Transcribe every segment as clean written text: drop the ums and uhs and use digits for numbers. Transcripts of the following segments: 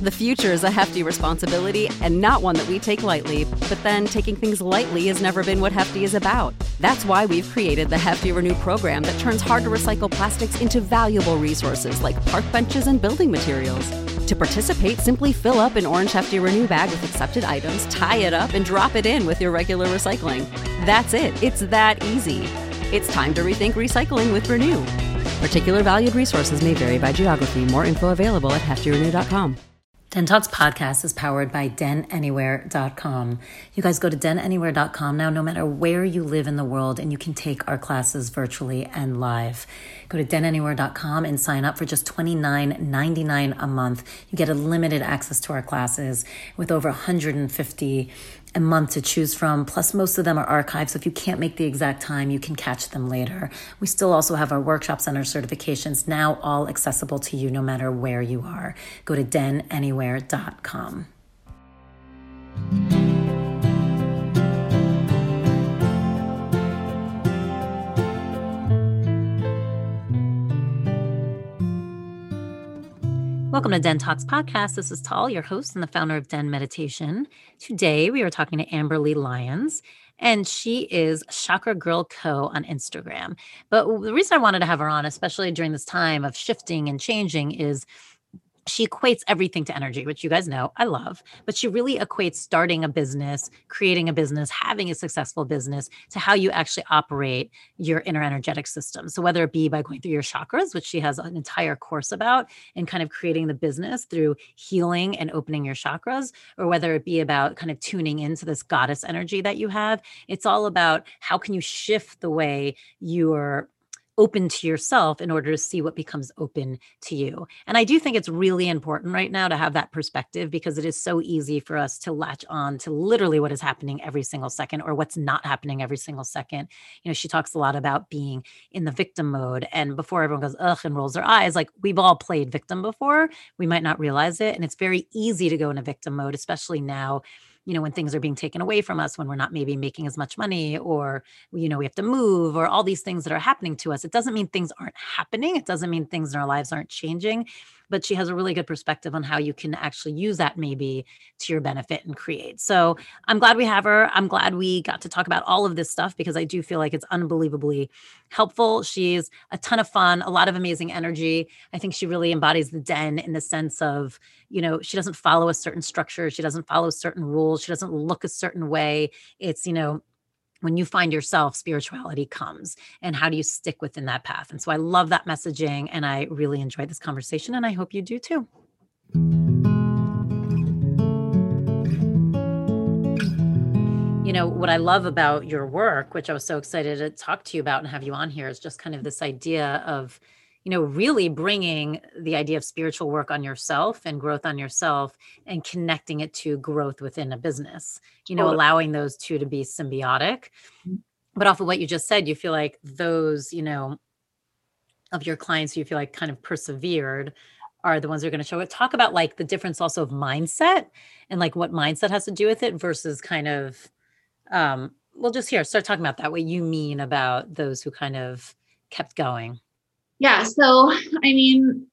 The future is a hefty responsibility and not one that we take lightly, but then taking things lightly has never been what Hefty is about. That's why we've created the Hefty Renew program that turns hard-to-recycle plastics into valuable resources like park benches and building materials. To participate, simply fill up an orange Hefty Renew bag with accepted items, tie it up, and drop it in with your regular recycling. That's it. It's that easy. It's time to rethink recycling with Renew. Particular valued resources may vary by geography. More info available at heftyrenew.com. Den Talks podcast is powered by denanywhere.com. You guys go to denanywhere.com now, no matter where you live in the world, and you can take our classes virtually and live. Go to denanywhere.com and sign up for just $29.99 a month. You get unlimited access to our classes with over 150 a month to choose from. Plus, most of them are archived, so if you can't make the exact time, you can catch them later. We still also have our workshops and our certifications now all accessible to you no matter where you are. Go to denanywhere.com. Welcome to Den Talks podcast. This is Tal, your host and the founder of Den Meditation. Today, we are talking to Amberly Lyons, and she is Chakra Girl Co. on Instagram. But the reason I wanted to have her on, especially during this time of shifting and changing, is she equates everything to energy, which you guys know I love, but she really equates starting a business, creating a business, having a successful business to how you actually operate your inner energetic system. So whether it be by going through your chakras, which she has an entire course about, and kind of creating the business through healing and opening your chakras, or whether it be about kind of tuning into this goddess energy that you have, it's all about how can you shift the way you're open to yourself in order to see what becomes open to you. And I do think it's really important right now to have that perspective, because it is so easy for us to latch on to literally what is happening every single second or what's not happening every single second. You know, she talks a lot about being in the victim mode, and before everyone goes, ugh, and rolls their eyes, like we've all played victim before, we might not realize it. And it's very easy to go into victim mode, especially now, you know, when things are being taken away from us, when we're not maybe making as much money, or, you know, we have to move, or all these things that are happening to us. It doesn't mean things aren't happening. It doesn't mean things in our lives aren't changing, but she has a really good perspective on how you can actually use that maybe to your benefit and create. So I'm glad we have her. I'm glad we got to talk about all of this stuff, because I do feel like it's unbelievably helpful. She's a ton of fun, a lot of amazing energy. I think she really embodies the Den in the sense of, you know, she doesn't follow a certain structure. She doesn't follow certain rules. She doesn't look a certain way. It's, you know, when you find yourself, spirituality comes, and how do you stick within that path? And so I love that messaging, and I really enjoyed this conversation, and I hope you do too. You know, what I love about your work, which I was so excited to talk to you about and have you on here, is just kind of this idea of, you know, really bringing the idea of spiritual work on yourself and growth on yourself and connecting it to growth within a business, you know, allowing those two to be symbiotic. But off of what you just said, you feel like those, you know, of your clients, you feel like kind of persevered are the ones that are going to show it. Talk about like the difference also of mindset and like what mindset has to do with it versus kind of, well, just here, start talking about that, what you mean about those who kind of kept going. Yeah. So, I mean,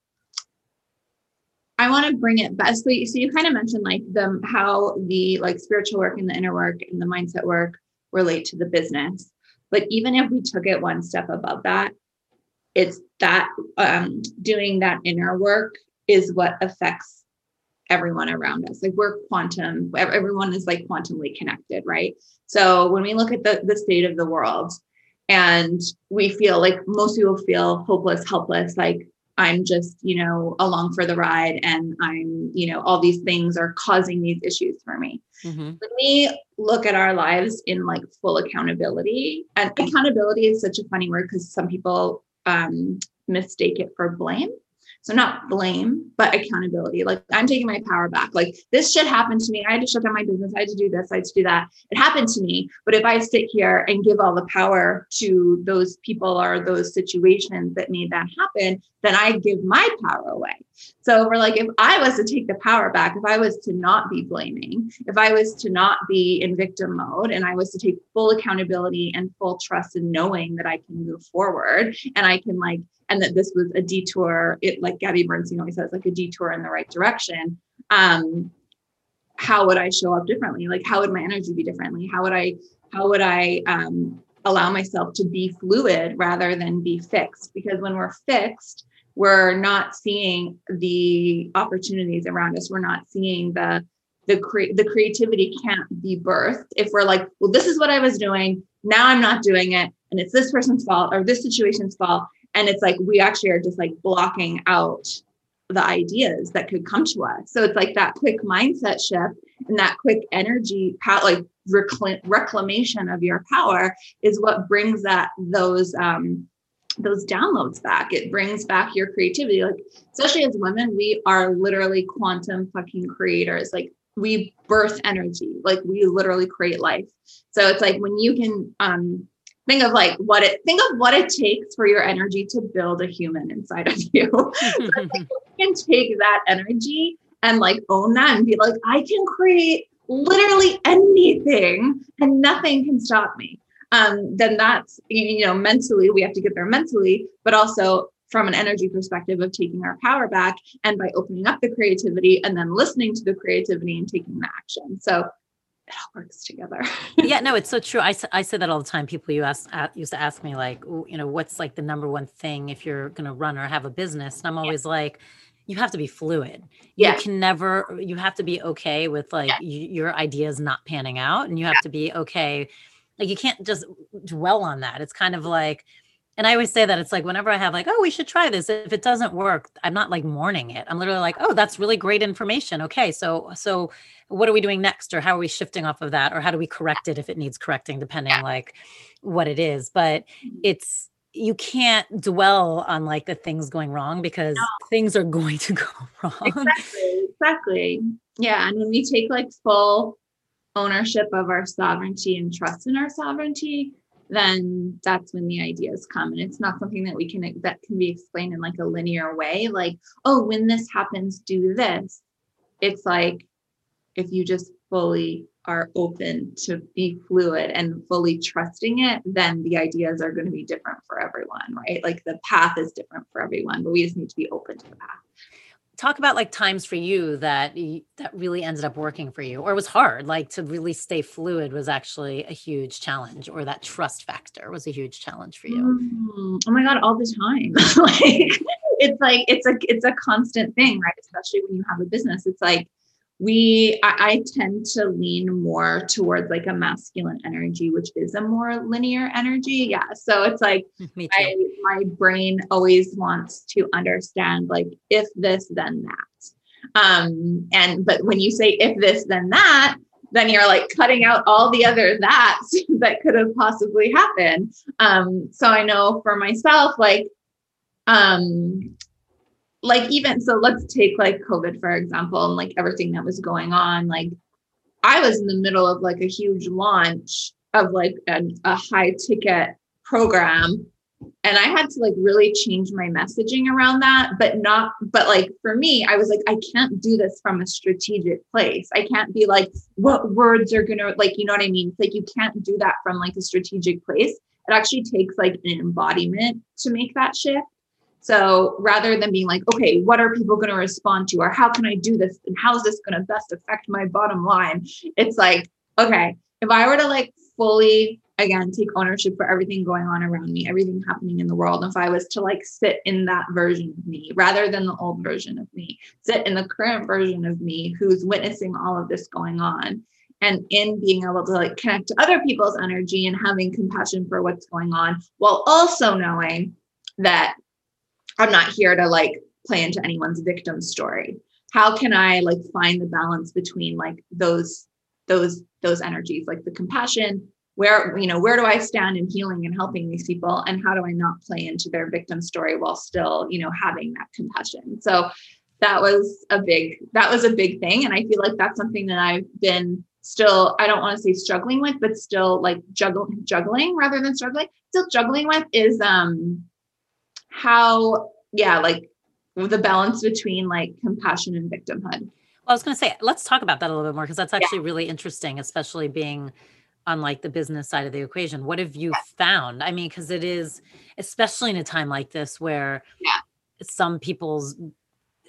I want to bring it back. So you kind of mentioned like how the like spiritual work and the inner work and the mindset work relate to the business. But even if we took it one step above that, it's that doing that inner work is what affects everyone around us. Like we're quantum, everyone is like quantumly connected, right? So when we look at the state of the world, and we feel like most people feel hopeless, helpless, like I'm just, you know, along for the ride, and I'm, you know, all these things are causing these issues for me. Mm-hmm. When we look at our lives in like full accountability, and accountability is such a funny word because some people mistake it for blame. So not blame, but accountability. Like I'm taking my power back. Like this shit happened to me. I had to shut down my business. I had to do this. I had to do that. It happened to me. But if I sit here and give all the power to those people or those situations that made that happen, then I give my power away. So we're like, if I was to take the power back, if I was to not be blaming, if I was to not be in victim mode, and I was to take full accountability and full trust in knowing that I can move forward, and I can like, and that this was a detour, it like Gabby Bernstein always says, like a detour in the right direction, how would I show up differently? Like, how would my energy be differently? How would I allow myself to be fluid rather than be fixed? Because when we're fixed, we're not seeing the opportunities around us. We're not seeing the creativity can't be birthed if we're like, well, this is what I was doing. Now I'm not doing it. And it's this person's fault or this situation's fault. And it's like, we actually are just like blocking out the ideas that could come to us. So it's like that quick mindset shift and that quick energy, like reclamation of your power is what brings those downloads back. It brings back your creativity. Like, especially as women, we are literally quantum fucking creators. Like, we birth energy, like we literally create life. So it's like when you can think of what it takes for your energy to build a human inside of you. So like, you can take that energy and like own that and be like, I can create literally anything and nothing can stop me. Then that's, mentally, we have to get there mentally, but also from an energy perspective of taking our power back and by opening up the creativity and then listening to the creativity and taking the action. So it all works together. Yeah, no, it's so true. I say that all the time. People used to ask me like, what's like the number one thing if you're going to run or have a business? And I'm always like, you have to be fluid. You have to be okay with like your ideas not panning out, and you have to be okay. Like, you can't just dwell on that. It's kind of like, and I always say that it's like, whenever I have like, oh, we should try this. If it doesn't work, I'm not like mourning it. I'm literally like, oh, that's really great information. Okay. So what are we doing next? Or how are we shifting off of that? Or how do we correct it if it needs correcting, depending like what it is. But you can't dwell on like the things going wrong because things are going to go wrong. Exactly. Yeah. And when we take like full ownership of our sovereignty and trust in our sovereignty, then that's when the ideas come. And it's not something that can be explained in like a linear way. Like, oh, when this happens, do this. It's like, if you just fully are open to be fluid and fully trusting it, then the ideas are going to be different for everyone, right? Like the path is different for everyone, but we just need to be open to the path. Talk about like times for you that really ended up working for you, or it was hard, like to really stay fluid was actually a huge challenge, or that trust factor was a huge challenge for you. Oh my God, all the time. Like, it's a constant thing, right? Especially when you have a business. It's like, I tend to lean more towards like a masculine energy, which is a more linear energy. Yeah. So it's like, my brain always wants to understand like, if this, then that. But when you say if this, then that, then you're like cutting out all the other that's that could have possibly happened. So I know for myself, even, so let's take like COVID, for example, and like everything that was going on. Like, I was in the middle of like a huge launch of like a high ticket program. And I had to like really change my messaging around that, but like for me, I was like, I can't do this from a strategic place. I can't be like, what words are going to, like, you know what I mean? It's like, you can't do that from like a strategic place. It actually takes like an embodiment to make that shift. So rather than being like, okay, what are people going to respond to? Or how can I do this? And how is this going to best affect my bottom line? It's like, okay, if I were to like fully, again, take ownership for everything going on around me, everything happening in the world, if I was to like sit in that version of me, rather than the old version of me, sit in the current version of me who's witnessing all of this going on, and in being able to like connect to other people's energy and having compassion for what's going on, while also knowing that I'm not here to like play into anyone's victim story. How can I like find the balance between like those energies, like the compassion, where do I stand in healing and helping these people? And how do I not play into their victim story while still, having that compassion? So that was a big thing. And I feel like that's something that I've been still, I don't want to say struggling with, but still like juggling rather than struggling, still juggling with is, like the balance between like compassion and victimhood. Well, I was going to say, let's talk about that a little bit more, because that's actually really interesting, especially being on like the business side of the equation. What have you found? I mean, because it is, especially in a time like this where some people's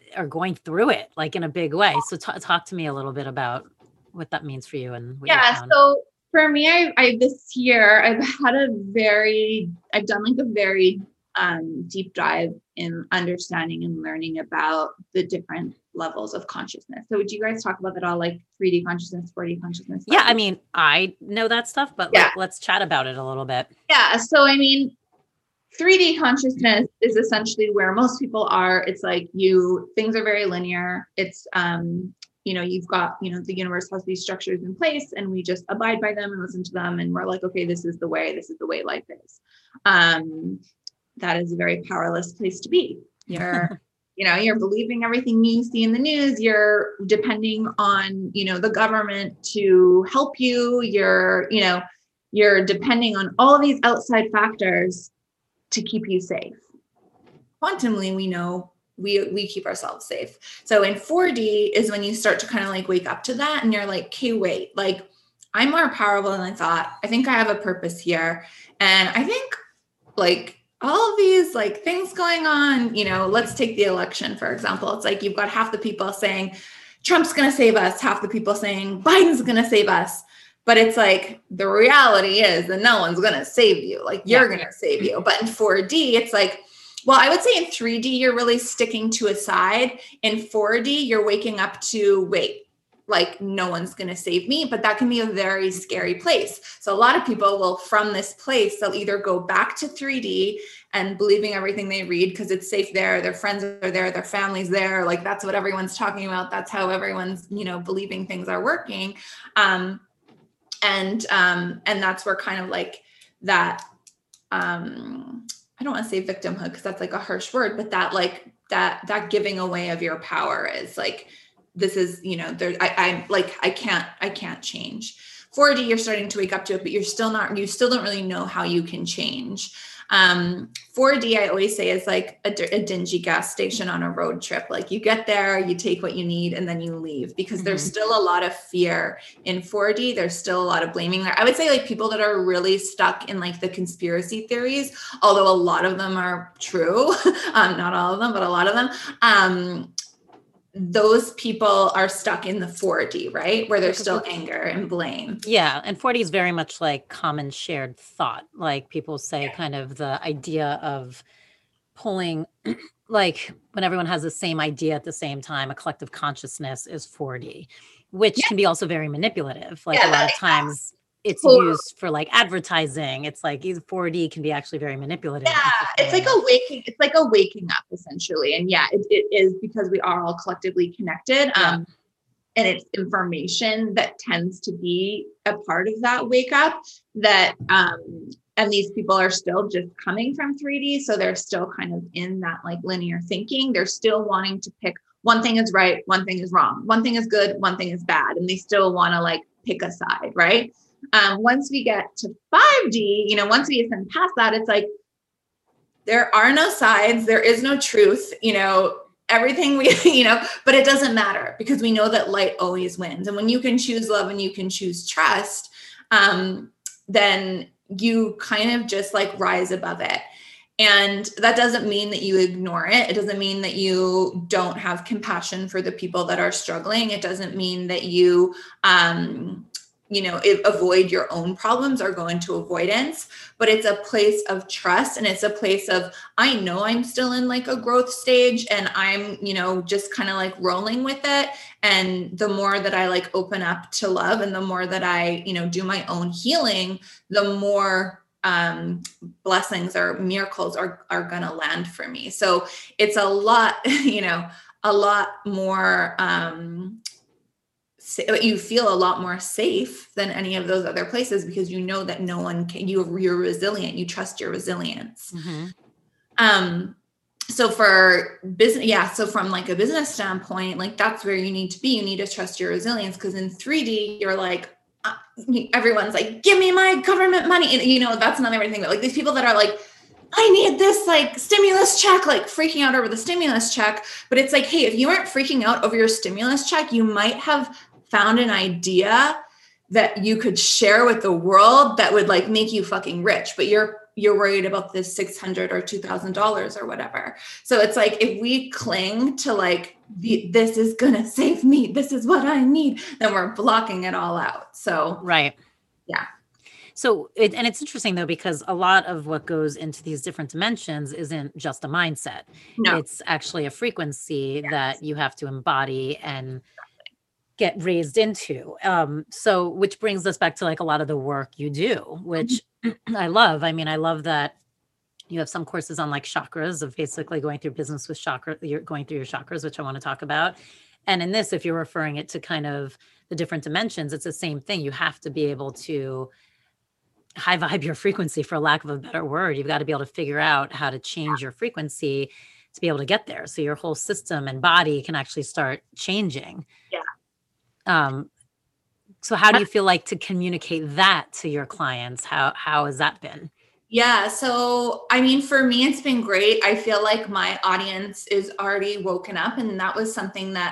are going through it like in a big way. So talk to me a little bit about what that means for you and what you found. So for me, I this year I've done like a very deep dive in understanding and learning about the different levels of consciousness. So would you guys talk about that all, like 3D consciousness, 4D consciousness? Yeah, I mean, I know that stuff, but let's chat about it a little bit. Yeah. So I mean, 3D consciousness is essentially where most people are. It's like things are very linear. It's you've got, the universe has these structures in place and we just abide by them and listen to them. And we're like, okay, this is the way life is. That is a very powerless place to be. You're, you're believing everything you see in the news. You're depending on, the government to help you. You're depending on all these outside factors to keep you safe. Quantumly, we know we keep ourselves safe. So in 4D is when you start to kind of like wake up to that and you're like, okay, wait, like I'm more powerful than I thought. I think I have a purpose here. And I think like all of these like things going on, let's take the election, for example. It's like, you've got half the people saying Trump's going to save us, half the people saying Biden's going to save us. But it's like, the reality is that no one's going to save you. Like you're going to save you. But in 4D, it's like, well, I would say in 3D, you're really sticking to a side. In 4D, you're waking up to, wait, like no one's going to save me, but that can be a very scary place. So a lot of people will, from this place, they'll either go back to 3D and believing everything they read because it's safe there. Their friends are there, their family's there. Like that's what everyone's talking about. That's how everyone's, believing things are working. And that's where kind of like that, I don't want to say victimhood because that's like a harsh word, but that like that giving away of your power is like, this is, I can't change. 4D, you're starting to wake up to it, but you still don't really know how you can change. 4D, I always say, is like a dingy gas station on a road trip. Like you get there, you take what you need, and then you leave because there's still a lot of fear in 4D. There's still a lot of blaming there. I would say like people that are really stuck in like the conspiracy theories, although a lot of them are true, not all of them, but a lot of them, those people are stuck in the 4D, right? Where there's still anger and blame. Yeah. And 4D is very much like common shared thought. Like people say kind of the idea of pulling, like when everyone has the same idea at the same time, a collective consciousness is 4D, which can be also very manipulative. Like a lot of times it's used for like advertising. It's like 4D can be actually very manipulative. Yeah, it's like a waking up essentially. And it is because we are all collectively connected. And it's information that tends to be a part of that wake up that, and these people are still just coming from 3D. So they're still kind of in that like linear thinking. They're still wanting to pick one thing is right, one thing is wrong, one thing is good, one thing is bad. And they still want to like pick a side, right? Once we get to 5D, once we ascend past that, it's like, there are no sides. There is no truth, everything but it doesn't matter because we know that light always wins. And when you can choose love and you can choose trust, then you kind of just like rise above it. And that doesn't mean that you ignore it. It doesn't mean that you don't have compassion for the people that are struggling. It doesn't mean that you, avoid your own problems or go into avoidance, but it's a place of trust. And it's a place of, I know I'm still in like a growth stage and I'm, just kind of like rolling with it. And the more that I like open up to love and the more that I, do my own healing, the more blessings or miracles are going to land for me. So it's a lot, a lot more, you feel a lot more safe than any of those other places because you know that no one can, you're resilient, you trust your resilience. So for business, so from like a business standpoint, like that's where you need to be. You need to trust your resilience because in 3D, you're like, everyone's like, give me my government money. And that's another thing that like these people that are like, I need this like stimulus check, like freaking out over the stimulus check. But it's like, hey, if you aren't freaking out over your stimulus check, you might have found an idea that you could share with the world that would like make you fucking rich, but you're worried about this $600 or $2,000 or whatever. So it's like, if we cling to like this is going to save me, this is what I need, then we're blocking it all out. So, right. Yeah. So it's interesting though, because a lot of what goes into these different dimensions isn't just a mindset. No. It's actually a frequency that you have to embody and get raised into. So which brings us back to like a lot of the work you do, which I love. I mean, I love that you have some courses on like chakras, of basically going through business with chakra. You're going through your chakras, which I want to talk about. And in this, if you're referring it to kind of the different dimensions, it's the same thing. You have to be able to high vibe your frequency, for lack of a better word. You've got to be able to figure out how to change your frequency to be able to get there. So your whole system and body can actually start changing. Yeah. So how do you feel like to communicate that to your clients? How has that been? Yeah. So, I mean, for me, it's been great. I feel like my audience is already woken up, and that was something that,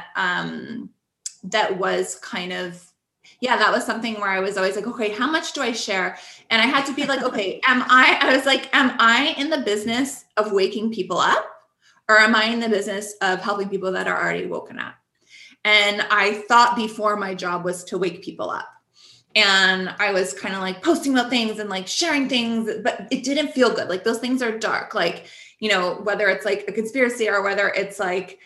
that was kind of, that was something where I was always like, okay, how much do I share? And I had to be like, okay, am I in the business of waking people up, or am I in the business of helping people that are already woken up? And I thought before my job was to wake people up. And I was kind of like posting about things and like sharing things, but it didn't feel good. Like those things are dark, like, you know, whether it's like a conspiracy or whether it's like,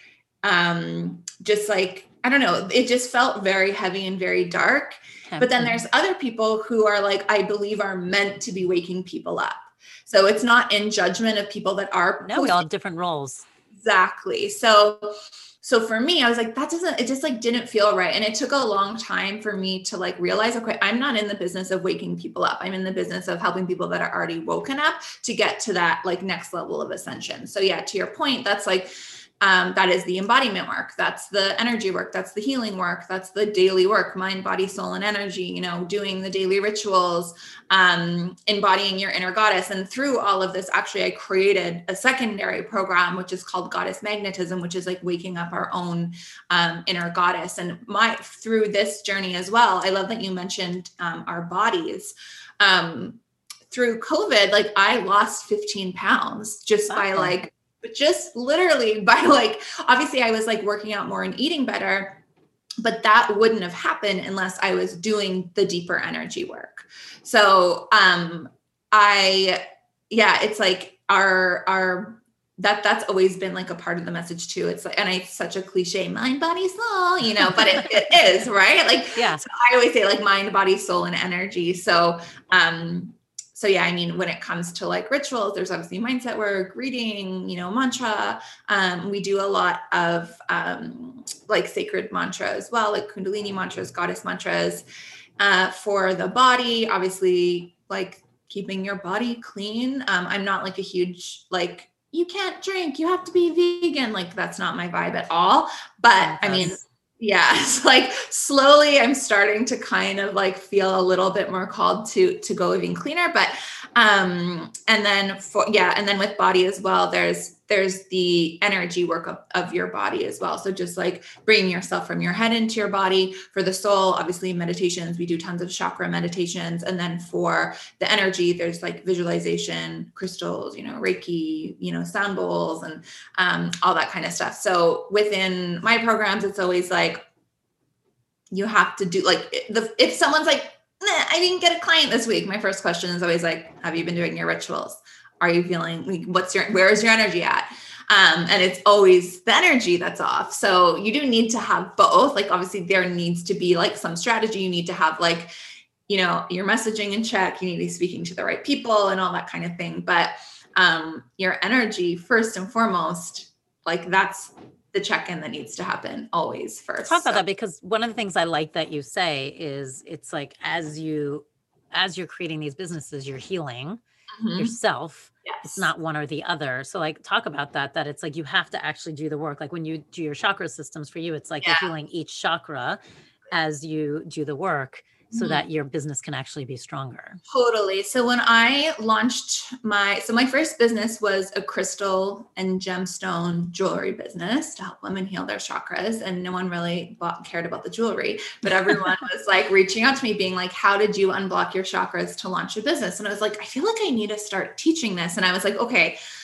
just like, I don't know, it just felt very heavy and very dark. But then there's other people who are like, I believe are meant to be waking people up. So it's not in judgment of people that are. No, we all have different roles. Exactly. So for me, I was like, it just like didn't feel right. And it took a long time for me to like realize, okay, I'm not in the business of waking people up. I'm in the business of helping people that are already woken up to get to that like next level of ascension. So yeah, to your point, that's like, that is the embodiment work. That's the energy work. That's the healing work. That's the daily work, mind, body, soul, and energy, you know, doing the daily rituals, embodying your inner goddess. And through all of this, actually, I created a secondary program, which is called Goddess Magnetism, which is like waking up our own inner goddess. And through this journey as well, I love that you mentioned our bodies. Through COVID, like I lost 15 pounds just literally by like, obviously I was like working out more and eating better, but that wouldn't have happened unless I was doing the deeper energy work. So, it's like that's always been like a part of the message too. It's like, and it's such a cliche, mind, body, soul, you know, but it is, right? Like, yeah. So I always say like mind, body, soul, and energy. So yeah, I mean, when it comes to like rituals, there's obviously mindset work, reading, you know, mantra. We do a lot of like sacred mantra as well, like Kundalini mantras, goddess mantras. For the body, obviously, like keeping your body clean. I'm not like a huge, like, you can't drink, you have to be vegan. Like, that's not my vibe at all. But I mean, yeah, it's like slowly I'm starting to kind of like feel a little bit more called to go living cleaner. But, and then with body as well, there's the energy work of your body as well. So just like bringing yourself from your head into your body. For the soul, obviously meditations, we do tons of chakra meditations. And then for the energy, there's like visualization, crystals, you know, Reiki, you know, sound bowls, and all that kind of stuff. So within my programs, it's always like, you have to do like, if someone's like, I didn't get a client this week, my first question is always like, have you been doing your rituals? Are you feeling like, where's your energy at? And it's always the energy that's off. So you do need to have both. Like, obviously there needs to be like some strategy. You need to have like, you know, your messaging in check. You need to be speaking to the right people and all that kind of thing. But your energy first and foremost, like that's the check-in that needs to happen always first. Talk about that, because one of the things I like that you say is it's like, as you're creating these businesses, you're healing yourself. Yes. It's not one or the other. So like, talk about that it's like, you have to actually do the work. Like when you do your chakra systems for you, it's like you're healing each chakra as you do the work, so that your business can actually be stronger. Totally. So when I launched my first business was a crystal and gemstone jewelry business to help women heal their chakras. And no one really cared about the jewelry, but everyone was like reaching out to me being like, how did you unblock your chakras to launch a business? And I was like, I feel like I need to start teaching this. And I was like, okay,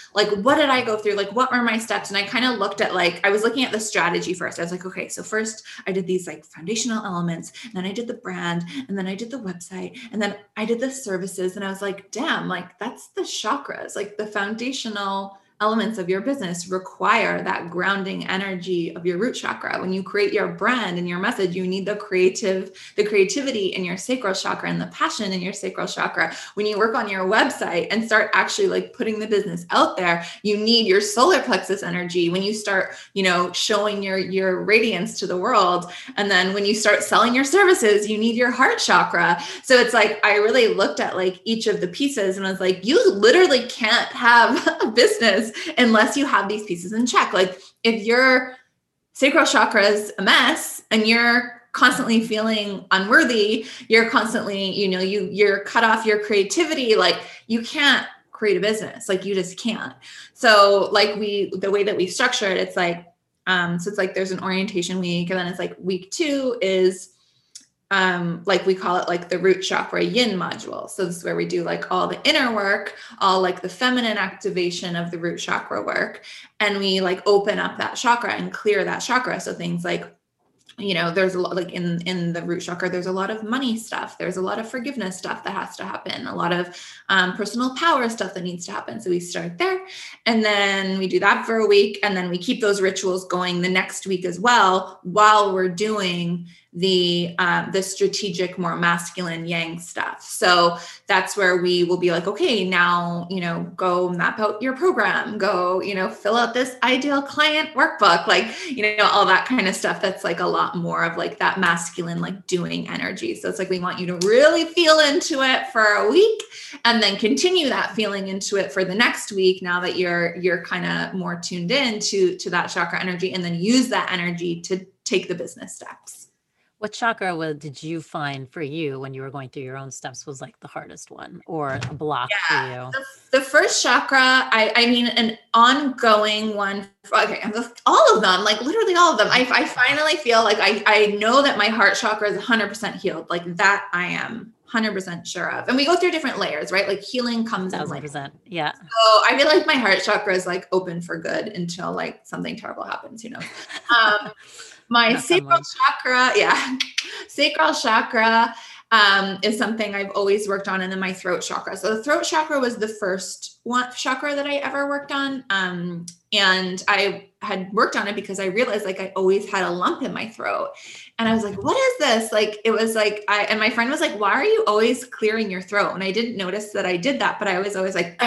like, what did I go through? Like, what were my steps? And I kind of looked at like, I was looking at the strategy first. I was like, okay, so first I did these like foundational elements, and then I did the brand, and then I did the website, and then I did the services. And I was like, damn, like that's the chakras, like the foundational elements of your business require that grounding energy of your root chakra. When you create your brand and your message, you need the creativity in your sacral chakra and the passion in your sacral chakra. When you work on your website and start actually like putting the business out there, you need your solar plexus energy. When you start, showing your radiance to the world. And then when you start selling your services, you need your heart chakra. So it's like, I really looked at like each of the pieces and I was like, you literally can't have a business unless you have these pieces in check. Like if your sacral chakra is a mess and you're constantly feeling unworthy, you're constantly, you're cut off your creativity, like you can't create a business, like you just can't. So like the way that we structure it, it's like, so it's like there's an orientation week, and then it's like week 2 is like we call it like the root chakra yin module. So this is where we do like all the inner work, all like the feminine activation of the root chakra work. And we like open up that chakra and clear that chakra. So things like, there's a lot like in the root chakra, there's a lot of money stuff. There's a lot of forgiveness stuff that has to happen, a lot of personal power stuff that needs to happen. So we start there, and then we do that for a week. And then we keep those rituals going the next week as well, while we're doing the strategic, more masculine yang stuff. So that's where we will be like, okay, now, go map out your program, go, fill out this ideal client workbook, like, all that kind of stuff. That's like a lot more of like that masculine, like doing energy. So it's like, we want you to really feel into it for a week and then continue that feeling into it for the next week. Now that you're kind of more tuned in to that chakra energy, and then use that energy to take the business steps. What chakra did you find for you when you were going through your own steps was like the hardest one or a block for you? The first chakra, I mean, an ongoing one. Okay, all of them, like literally all of them. I finally feel like I know that my heart chakra is 100% healed. Like that I am 100% sure of. And we go through different layers, right? Like healing comes in 1,000%. Yeah. So I feel like my heart chakra is like open for good until like something terrible happens, My sacral chakra is something I've always worked on. And then my throat chakra. So the throat chakra was the first chakra that I ever worked on. And I had worked on it because I realized like I always had a lump in my throat. And I was like, what is this? Like, it was like, and my friend was like, why are you always clearing your throat? And I didn't notice that I did that, but I was always like,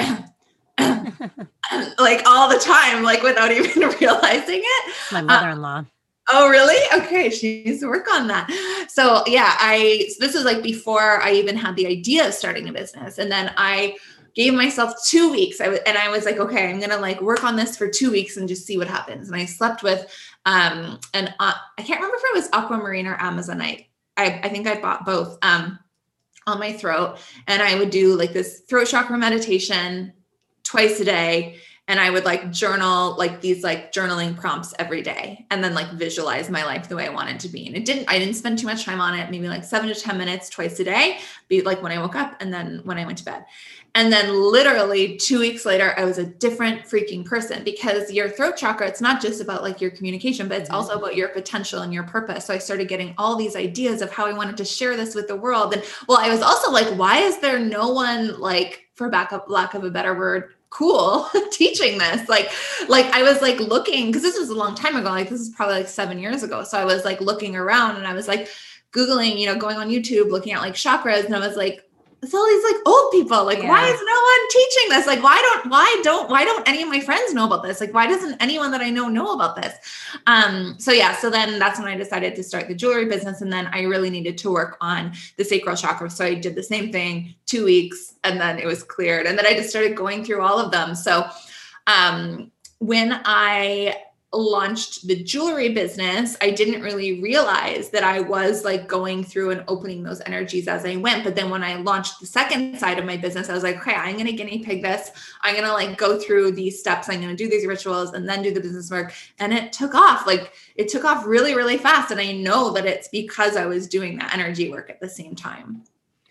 like all the time, like without even realizing it. My mother-in-law. Oh, really? Okay. She needs to work on that. So yeah, this was like before I even had the idea of starting a business. And then I gave myself 2 weeks. I was like, okay, I'm going to like work on this for 2 weeks and just see what happens. And I slept with, I can't remember if it was Aquamarine or Amazonite. I think I bought both, on my throat, and I would do like this throat chakra meditation twice a day. And I would like journal, like these like journaling prompts every day, and then like visualize my life the way I want it to be. And I didn't spend too much time on it, maybe like 7 to 10 minutes twice a day, be like when I woke up and then when I went to bed. And then literally 2 weeks later, I was a different freaking person, because your throat chakra, it's not just about like your communication, but it's also about your potential and your purpose. So I started getting all these ideas of how I wanted to share this with the world. And well, I was also like, why is there no one, like, for lack of a better word, cool, teaching this? Like I was like looking, because this was a long time ago, like this is probably like 7 years ago. So I was like looking around, and I was like Googling, going on YouTube, looking at like chakras. And I was like, it's all these like old people. Like, why is no one teaching this? Like, why don't any of my friends know about this? Like, why doesn't anyone that I know about this? So then that's when I decided to start the jewelry business. And then I really needed to work on the sacral chakra. So I did the same thing, 2 weeks, and then it was cleared. And then I just started going through all of them. So, when I launched the jewelry business, I didn't really realize that I was like going through and opening those energies as I went. But then when I launched the second side of my business, I was like, okay, I'm going to guinea pig this. I'm going to like go through these steps. I'm going to do these rituals and then do the business work. And it took off. Like it took off really, really fast. And I know that it's because I was doing that energy work at the same time.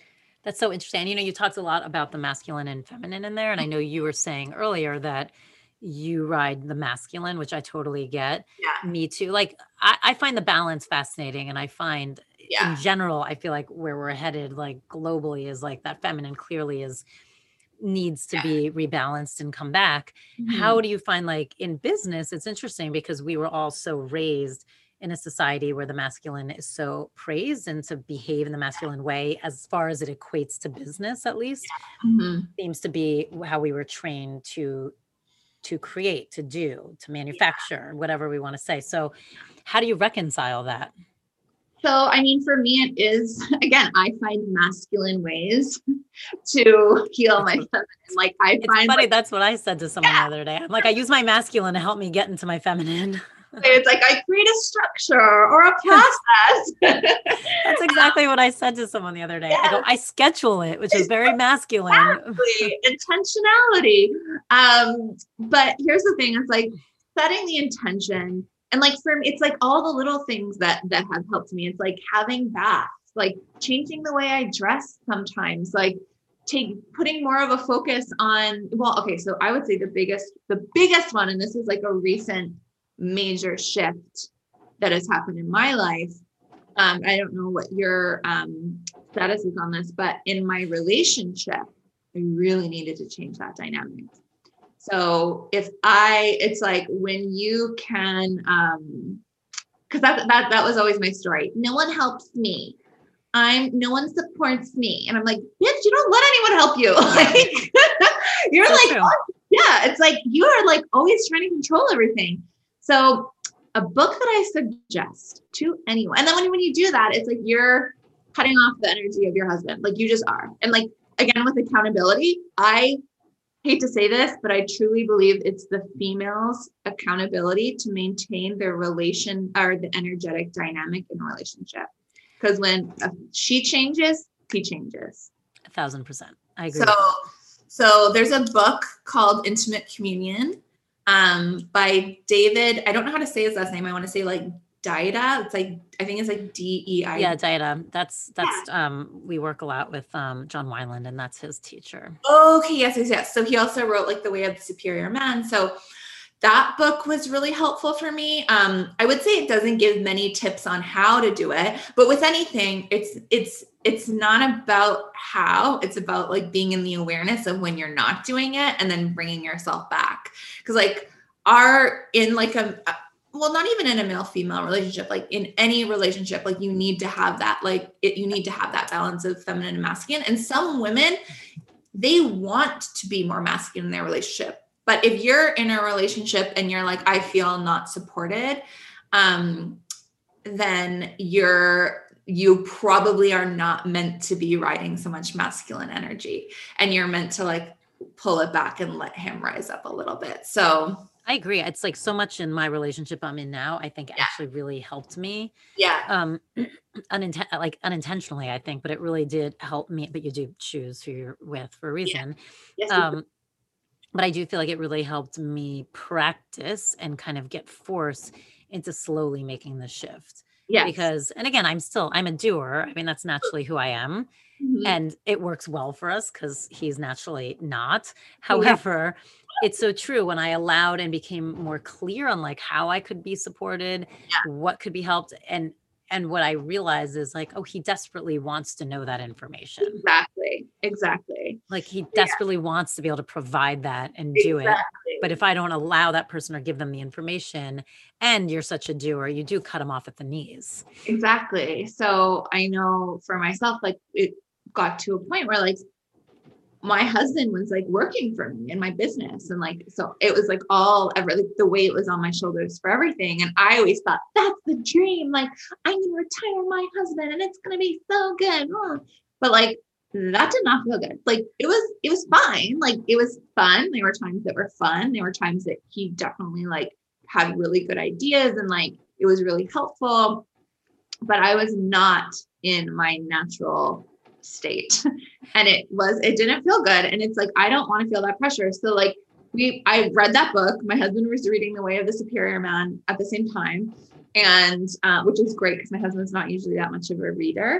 That's so interesting. You know, you talked a lot about the masculine and feminine in there. And I know you were saying earlier that you ride the masculine, which I totally get. Yeah. Me too. Like I find the balance fascinating. And I find in Yeah. general, I feel like where we're headed, like globally, is like that feminine clearly is needs to Yeah. be rebalanced and come back. How do you find, like in business, it's interesting because we were all so raised in a society where the masculine is so praised, and to behave in the masculine way as far as it equates to business, at least, Mhm. seems to be how we were trained to create, to do, to manufacture, whatever we want to say. So how do you reconcile that? So, I mean, for me, it is, again, I find masculine ways to heal my feminine. Like, I It's find, funny. like, That's what I said to someone the other day. I'm like, I use my masculine to help me get into my feminine. it's like I create a structure or a process. That's exactly what I said to someone the other day. I go, I schedule it, which is very masculine. Exactly. Intentionality. But here's the thing, it's like setting the intention. And like for me, it's like all the little things that have helped me. It's like having baths, like changing the way I dress sometimes, like putting more of a focus on, well, okay, so I would say the biggest one, and this is like a recent major shift that has happened in my life. I don't know what your status is on this, but in my relationship, I really needed to change that dynamic. So it's like when you can, because that was always my story. No one helps me. No one supports me. And I'm like, bitch, you don't let anyone help you. Like, you're So like, true. oh, yeah, it's like, you are like always trying to control everything. So a book that I suggest to anyone, and then when you do that, it's like you're cutting off the energy of your husband. Like you just are. And like, again, with accountability, I hate to say this, but I truly believe it's the female's accountability to maintain their relation or the energetic dynamic in a relationship. Because when she changes, he changes. 1,000%. I agree. So there's a book called Intimate Communion by David. I don't know how to say his last name. I want to say like Deida. It's like, I think it's like DEI. Yeah, Deida. That's we work a lot with John Wineland, and that's his teacher. Okay, yes. So he also wrote like The Way of the Superior Man. So that book was really helpful for me. I would say it doesn't give many tips on how to do it, but with anything, it's not about how, it's about like being in the awareness of when you're not doing it and then bringing yourself back. Cause like in like well, not even in a male female relationship, like in any relationship, like you need to have that, you need to have that balance of feminine and masculine. And some women, they want to be more masculine in their relationship. But if you're in a relationship and you're like, I feel not supported, then you probably are not meant to be riding so much masculine energy, and you're meant to like pull it back and let him rise up a little bit. So I agree. It's like so much in my relationship I'm in now, I think actually really helped me. yeah, Unintentionally, I think, but it really did help me. But you do choose who you're with for a reason. yes, But I do feel like it really helped me practice and kind of get force into slowly making the shift. yes. Because, and again, I'm a doer. I mean, that's naturally who I am. Mhm. And it works well for us because he's naturally not. However, it's so true. When I allowed and became more clear on like how I could be supported, what could be helped, and what I realized is like, oh, he desperately wants to know that information. Exactly. Like he desperately wants to be able to provide that and do it. But if I don't allow that person or give them the information, and you're such a doer, you do cut them off at the knees. Exactly. So I know for myself, like it got to a point where like my husband was like working for me in my business. And like, so it was like the weight was on my shoulders for everything. And I always thought that's the dream. Like I'm going to retire my husband and it's going to be so good. But like, that did not feel good. Like it was fine. Like it was fun. There were times that were fun. There were times that he definitely like had really good ideas and like, it was really helpful, but I was not in my natural state and it didn't feel good. And it's like, I don't want to feel that pressure. So like I read that book. My husband was reading The Way of the Superior Man at the same time. And, which is great because my husband's not usually that much of a reader.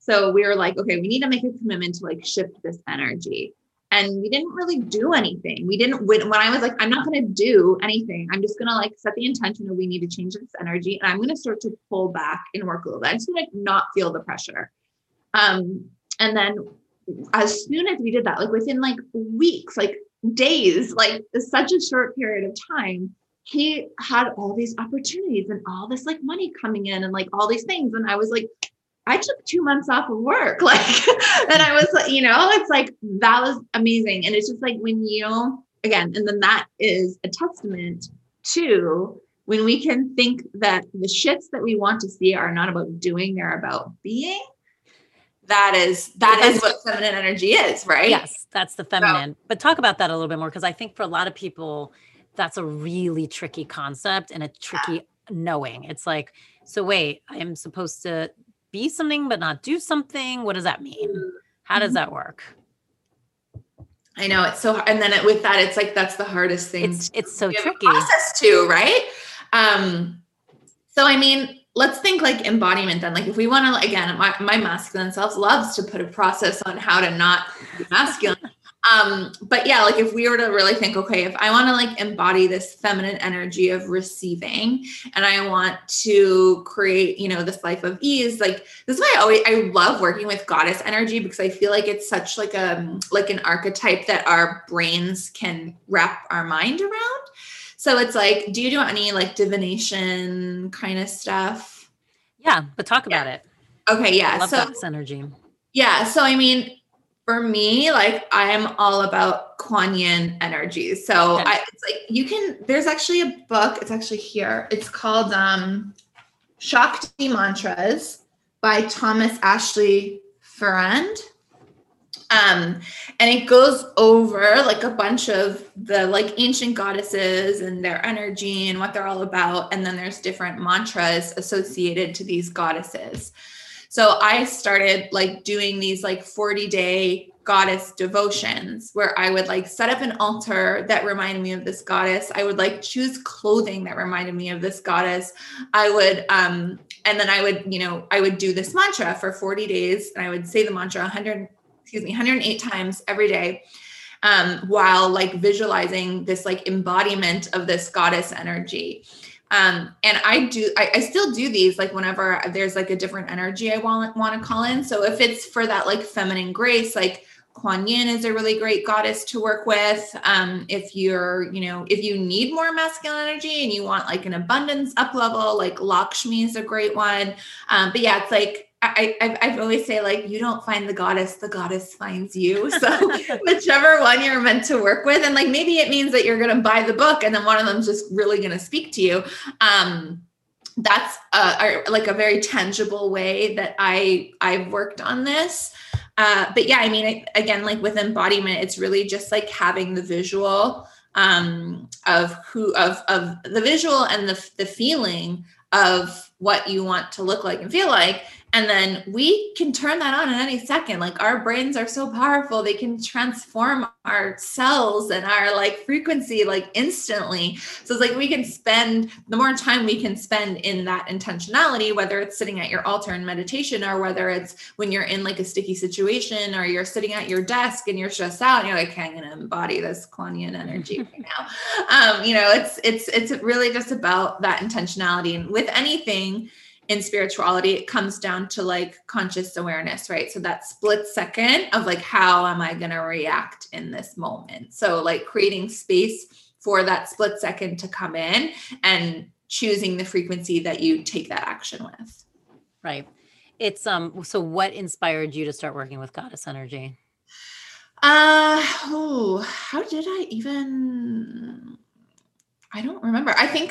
So we were like, okay, we need to make a commitment to like shift this energy. And we didn't really do anything. When I was like, I'm not going to do anything. I'm just going to like set the intention that we need to change this energy. And I'm going to start to pull back and work a little bit. I'm just going to not feel the pressure. And then as soon as we did that, like within like weeks, like days, like such a short period of time, he had all these opportunities and all this like money coming in and like all these things. And I was like, I took 2 months off of work. Like, and I was like, it's like, that was amazing. And it's just like when again, and then that is a testament to when we can think that the shifts that we want to see are not about doing, they're about being. That is what feminine energy is, right? Yes, that's the feminine. But talk about that a little bit more, because I think for a lot of people, that's a really tricky concept and a tricky knowing. It's like, so wait, I am supposed to be something but not do something. What does that mean? How does that work? I know it's so, and then with that, it's like, that's the hardest thing. It's so tricky. Process too, right? So, I mean, let's think like embodiment then. Like if we want to, again, my masculine self loves to put a process on how to not be masculine. But yeah, like if we were to really think, okay, if I want to like embody this feminine energy of receiving and I want to create, this life of ease, like this is why I love working with goddess energy, because I feel like it's such like an archetype that our brains can wrap our mind around. So it's like, do you do any like divination kind of stuff? Yeah, but talk about it. Okay. Yeah. I love goddess energy. Yeah. So, I mean, for me, like I am all about Kuan Yin energy. So it's like there's actually a book, it's actually here. It's called Shakti Mantras by Thomas Ashley Farrand. And it goes over like a bunch of the like ancient goddesses and their energy and what they're all about. And then there's different mantras associated to these goddesses. So I started like doing these like 40-day goddess devotions where I would like set up an altar that reminded me of this goddess. I would like choose clothing that reminded me of this goddess. I would, and then I would do this mantra for 40 days and I would say the mantra 108 times every day. While like visualizing this like embodiment of this goddess energy. And I still do these like whenever there's like a different energy I want to call in. So if it's for that like feminine grace, like Kuan Yin is a really great goddess to work with. If you need more masculine energy and you want like an abundance up level, like Lakshmi is a great one. But yeah, it's like, I've always say like, you don't find the goddess finds you. So whichever one you're meant to work with. And like, maybe it means that you're going to buy the book and then one of them's just really going to speak to you. That's like a very tangible way that I've worked on this. But yeah, I mean, again, like with embodiment, it's really just like having the visual of the visual and the feeling of what you want to look like and feel like. And then we can turn that on in any second. Like our brains are so powerful. They can transform our cells and our like frequency, like instantly. So it's like, we can spend the more time we can spend in that intentionality, whether it's sitting at your altar in meditation, or whether it's when you're in like a sticky situation, or you're sitting at your desk and you're stressed out and you're like, I'm going to embody this Kuan Yin energy right now. It's really just about that intentionality. And with anything in spirituality, it comes down to like conscious awareness, right? So that split second of like, how am I going to react in this moment? So like creating space for that split second to come in and choosing the frequency that you take that action with. Right. It's, so what inspired you to start working with goddess energy? How did I even, I don't remember. I think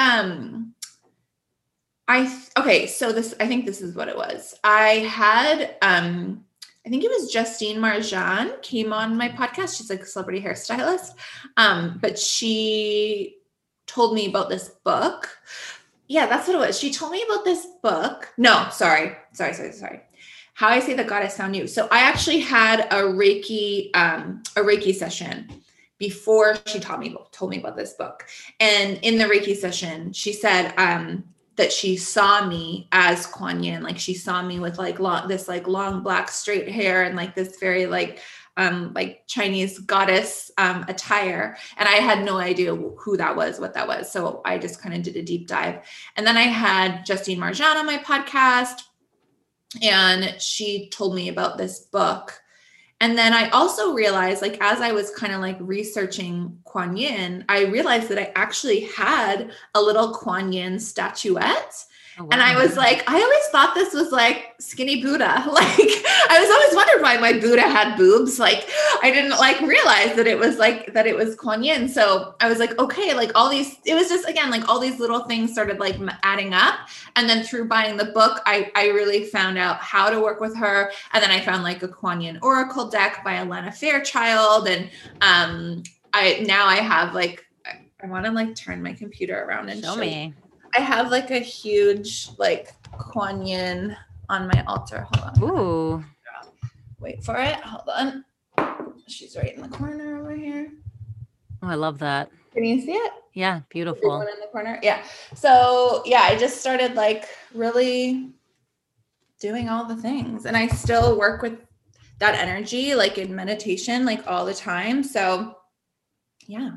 I think this is what it was. I had, I think it was Justine Marjan came on my podcast. She's like a celebrity hairstylist. But she told me about this book. Yeah, that's what it was. She told me about this book. No, sorry. How I Say the Goddess Found You. So I actually had a Reiki session before she told me about this book. And in the Reiki session, she said, that she saw me as Kuan Yin. Like she saw me with like long black straight hair and like this very like Chinese goddess attire. And I had no idea who that was, what that was. So I just kind of did a deep dive. And then I had Justine Marjan on my podcast, and she told me about this book. And then I also realized, like, as I was kind of like researching Kuan Yin, I realized that I actually had a little Kuan Yin statuette. Oh, wow. And I was like, I always thought this was like skinny Buddha. Like I was always wondering why my Buddha had boobs. Like I didn't like realize that it was Kuan Yin. So I was like, okay, like all these, it was just, again, like all these little things started like adding up. And then through buying the book, I really found out how to work with her. And then I found like a Kuan Yin Oracle deck by Elena Fairchild. And I have like, I want to like turn my computer around and show me. I have like a huge like Kuan Yin on my altar. Hold on. Ooh. Wait for it. Hold on. She's right in the corner over here. Oh, I love that. Can you see it? Yeah, beautiful. One in the corner. Yeah. So yeah, I just started like really doing all the things, and I still work with that energy like in meditation like all the time. So yeah.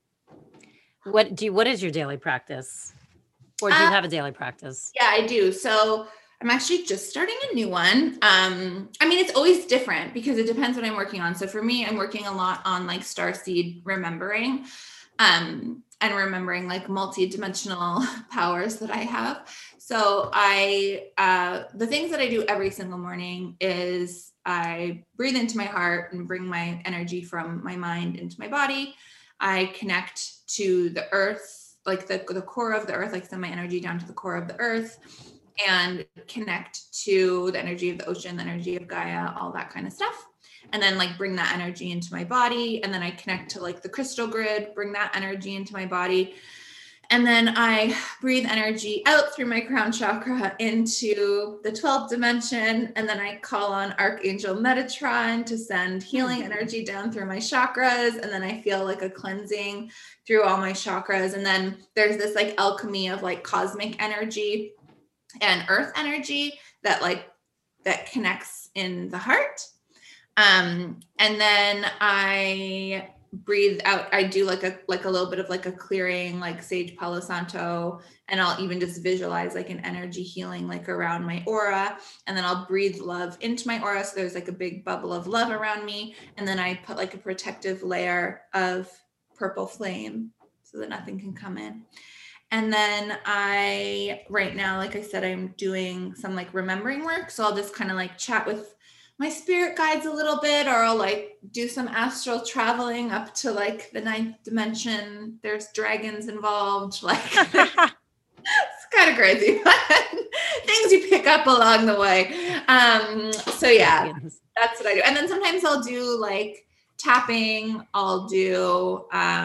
What is your daily practice? Or do you have a daily practice? Yeah, I do. So I'm actually just starting a new one. I mean, it's always different because it depends what I'm working on. So for me, I'm working a lot on like starseed remembering, and remembering like multi-dimensional powers that I have. So the things that I do every single morning is I breathe into my heart and bring my energy from my mind into my body. I connect to the earth, like the core of the earth, like send my energy down to the core of the earth and connect to the energy of the ocean, the energy of Gaia, all that kind of stuff. And then like bring that energy into my body. And then I connect to like the crystal grid, bring that energy into my body. And then I breathe energy out through my crown chakra into the 12th dimension. And then I call on Archangel Metatron to send healing energy down through my chakras. And then I feel like a cleansing through all my chakras. And then there's this like alchemy of like cosmic energy and earth energy that connects in the heart. And then I breathe out. I do like a little bit of like a clearing, like Sage Palo Santo, and I'll even just visualize like an energy healing like around my aura. And then I'll breathe love into my aura. So there's like a big bubble of love around me. And then I put like a protective layer of purple flame so that nothing can come in. And then right now, like I said, I'm doing some like remembering work. So I'll just kind of like chat with my spirit guides a little bit, or I'll like do some astral traveling up to like the 9th dimension. There's dragons involved. Like it's kind of crazy. Things you pick up along the way. So yeah, that's what I do. And then sometimes I'll do like tapping. I'll do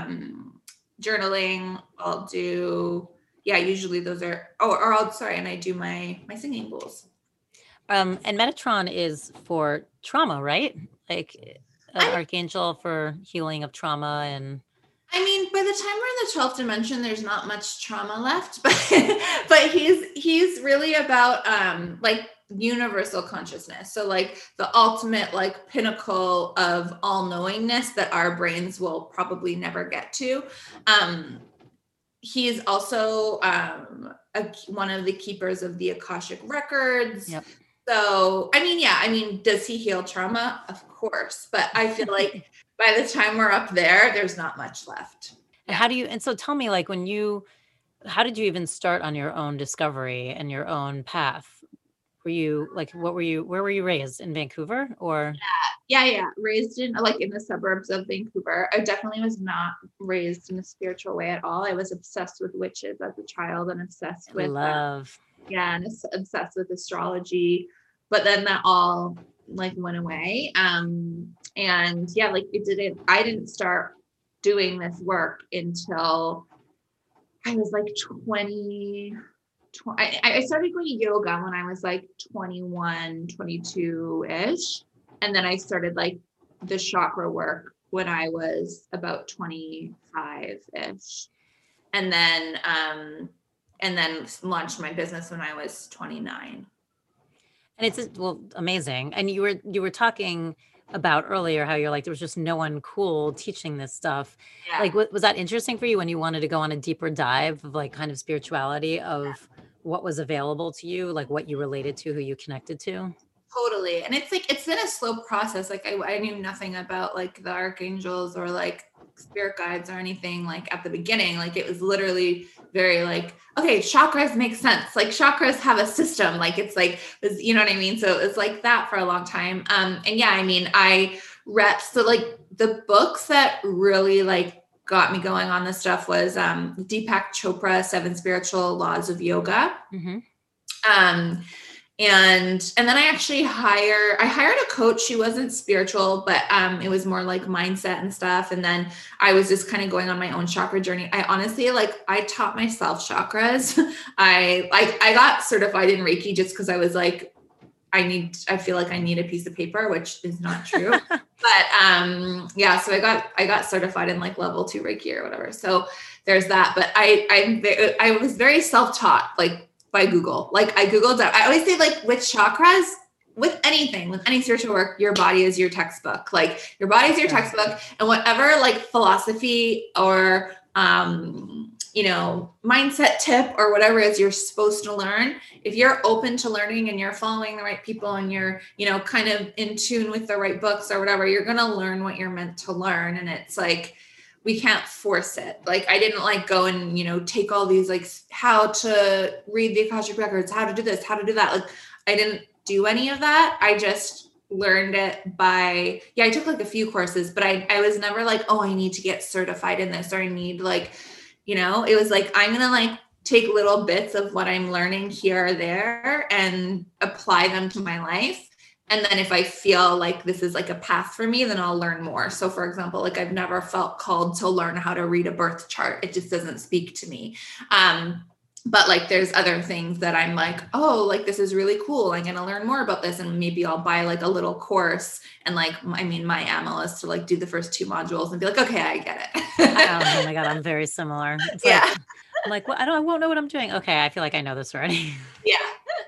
journaling. I'll do, usually those are, and I do my singing bowls. And Metatron is for trauma, right? Like archangel for healing of trauma. And I mean, by the time we're in the 12th dimension, there's not much trauma left, but he's really about like universal consciousness. So like the ultimate like pinnacle of all knowingness that our brains will probably never get to. He is also one of the keepers of the Akashic records. Yep. So, does he heal trauma? Of course. But I feel like by the time we're up there, there's not much left. And so tell me, like, how did you even start on your own discovery and your own path? Were you like, where were you raised in Vancouver or? Yeah. Raised in the suburbs of Vancouver. I definitely was not raised in a spiritual way at all. I was obsessed with witches as a child and obsessed with love. And obsessed with astrology, but then that all like went away. I didn't start doing this work until I was like 20. I started going to yoga when I was like 21, 22-ish. And then I started like the chakra work when I was about 25-ish. And then, and then launched my business when I was 29. And it's well, amazing. And you were talking about earlier how you're like, there was just no one cool teaching this stuff. Yeah. Like, was that interesting for you when you wanted to go on a deeper dive of like kind of spirituality of what was available to you, like what you related to, who you connected to? Totally. And it's like, it's been a slow process. Like I knew nothing about like the archangels or like spirit guides or anything like at the beginning. Like it was literally very like, okay, chakras make sense. Like chakras have a system. Like it's like, you know what I mean? So it's like that for a long time. And yeah, I mean, I read, so like the books that really like got me going on this stuff was Deepak Chopra, 7 Spiritual Laws of Yoga. Mm-hmm. And then I actually hired a coach. She wasn't spiritual, but it was more like mindset and stuff. And then I was just kind of going on my own chakra journey. I honestly, like, I taught myself chakras. I got certified in Reiki just because I was like, I feel like I need a piece of paper, which is not true. But yeah, so I got certified in like level 2 Reiki or whatever. So there's that. But I was very self-taught, like, by Google. Like I Googled that. I always say like with chakras, with anything, with any spiritual work, your body is your textbook. Like your body is your textbook, and whatever like philosophy or, you know, mindset tip or whatever is you're supposed to learn, if you're open to learning and you're following the right people and you're, you know, kind of in tune with the right books or whatever, you're going to learn what you're meant to learn. And it's like, we can't force it. Like I didn't like go and, you know, take all these like how to read the Akashic records, how to do this, how to do that. Like I didn't do any of that. I just learned it by, I took like a few courses, but I was never like, oh, I need to get certified in this, or I need like, you know, it was like, I'm going to like take little bits of what I'm learning here or there and apply them to my life. And then if I feel like this is like a path for me, then I'll learn more. So for example, like I've never felt called to learn how to read a birth chart. It just doesn't speak to me. But like, there's other things that I'm like, oh, like this is really cool. I'm going to learn more about this. And maybe I'll buy like a little course. And like, I mean, my ammo is to like do the first 2 modules and be like, okay, I get it. Oh my God. I'm very similar. It's yeah. Like, I'm like, well, I won't know what I'm doing. Okay. I feel like I know this already. Yeah.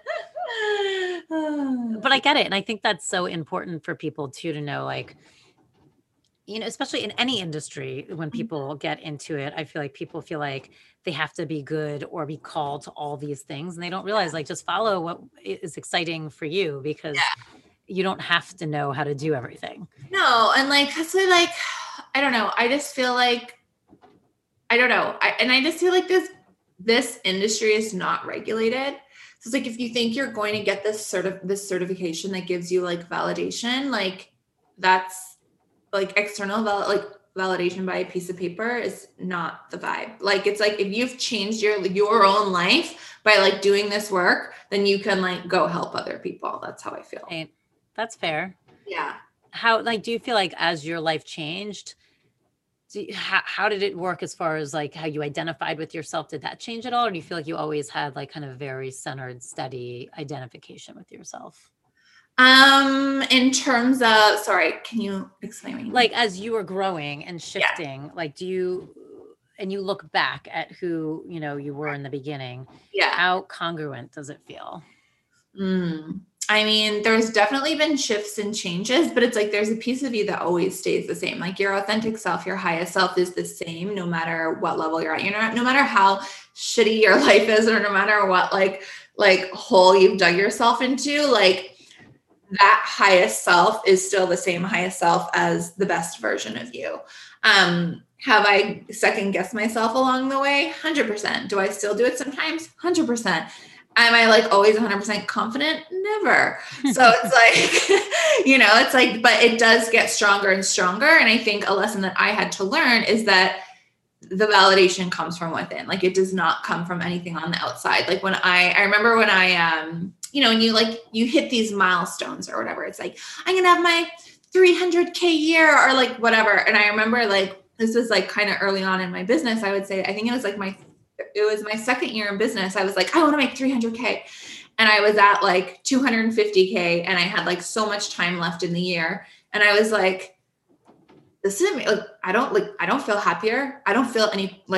But I get it. And I think that's so important for people too, to know, like, you know, especially in any industry, when people get into it, I feel like people feel like they have to be good or be called to all these things. And they don't realize like, just follow what is exciting for you, because you don't have to know how to do everything. No. And like, so like, I don't know. I just feel like, I don't know. I just feel like this industry is not regulated. So it's like, if you think you're going to get this certification that gives you like validation, like that's like external validation by a piece of paper is not the vibe. Like, it's like, if you've changed your own life by like doing this work, then you can like go help other people. That's how I feel. Right. That's fair. Yeah. How, like, do you feel like as your life changed, how did it work as far as like how you identified with yourself? Did that change at all? Or do you feel like you always had like kind of very centered, steady identification with yourself? In terms of, sorry, can you explain what you mean? Like as you were growing and shifting, like you look back at who, you know, you were in the beginning. Yeah. How congruent does it feel? I mean, there's definitely been shifts and changes, but it's like, there's a piece of you that always stays the same. Like your authentic self, your highest self is the same, no matter what level you're at. You know, no matter how shitty your life is, or no matter what, like hole you've dug yourself into, like that highest self is still the same highest self as the best version of you. Have I second guessed myself along the way? 100%. Do I still do it sometimes? 100%. Am I like always 100% confident? Never. So it's like, you know, it's like, but it does get stronger and stronger. And I think a lesson that I had to learn is that the validation comes from within. Like it does not come from anything on the outside. Like when I remember when I, you know, when you hit these milestones or whatever, it's like, I'm going to have my 300K year or like whatever. And I remember like, this was like kind of early on in my business. I would say, I think it was like it was my second year in business. I was like, I want to make 300K. And I was at like 250K and I had like so much time left in the year. And I was like, this isn't me. Like, I don't feel happier. I don't feel any like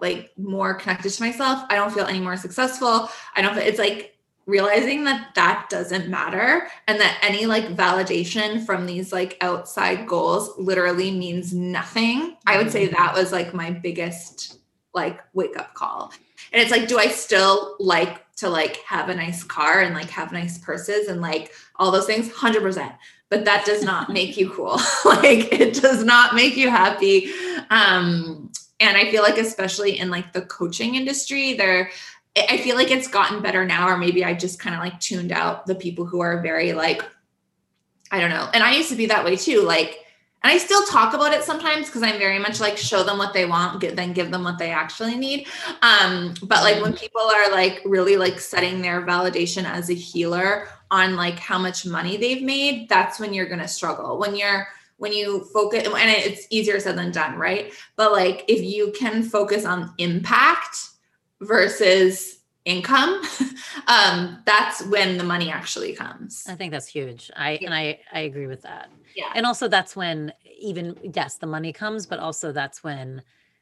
like more connected to myself. I don't feel any more successful. It's like realizing that doesn't matter, and that any like validation from these like outside goals literally means nothing. I would say that was like my biggest like wake up call. And it's like, do I still like to like have a nice car and like have nice purses and like all those things? 100%. But that does not make you cool. Like it does not make you happy. And I feel like, especially in like the coaching industry, I feel like it's gotten better now, or maybe I just kind of like tuned out the people who are very like, I don't know. And I used to be that way too. Like, and I still talk about it sometimes because I'm very much like show them what they want, then give them what they actually need. But like when people are like really like setting their validation as a healer on like how much money they've made, that's when you're going to struggle. When you focus, and it's easier said than done, right? But like if you can focus on impact versus income, that's when the money actually comes. I think that's huge. I agree with that. Yeah. And also that's when even, yes, the money comes, but also that's when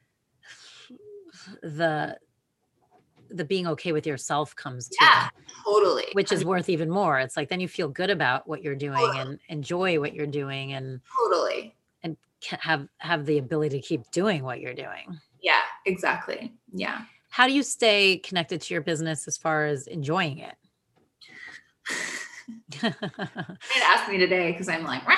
the being okay with yourself comes too. Yeah, totally. Which is worth even more. It's like, then you feel good about what you're doing and enjoy what you're doing and totally. And have the ability to keep doing what you're doing. Yeah, exactly. Yeah. How do you stay connected to your business as far as enjoying it? It asked me today because I'm like,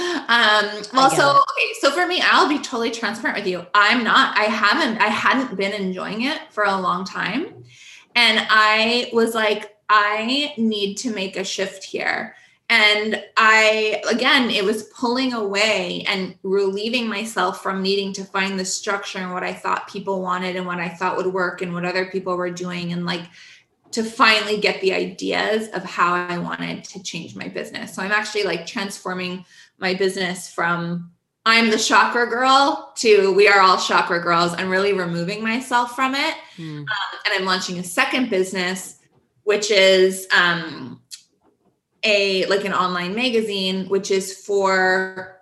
so for me, I'll be totally transparent with you. I hadn't been enjoying it for a long time. And I was like, I need to make a shift here. And it was pulling away and relieving myself from needing to find the structure and what I thought people wanted and what I thought would work and what other people were doing. And like, to finally get the ideas of how I wanted to change my business. So I'm actually like transforming my business from I'm the chakra girl to we are all chakra girls. I'm really removing myself from it. And I'm launching a second business, which is an online magazine, which is for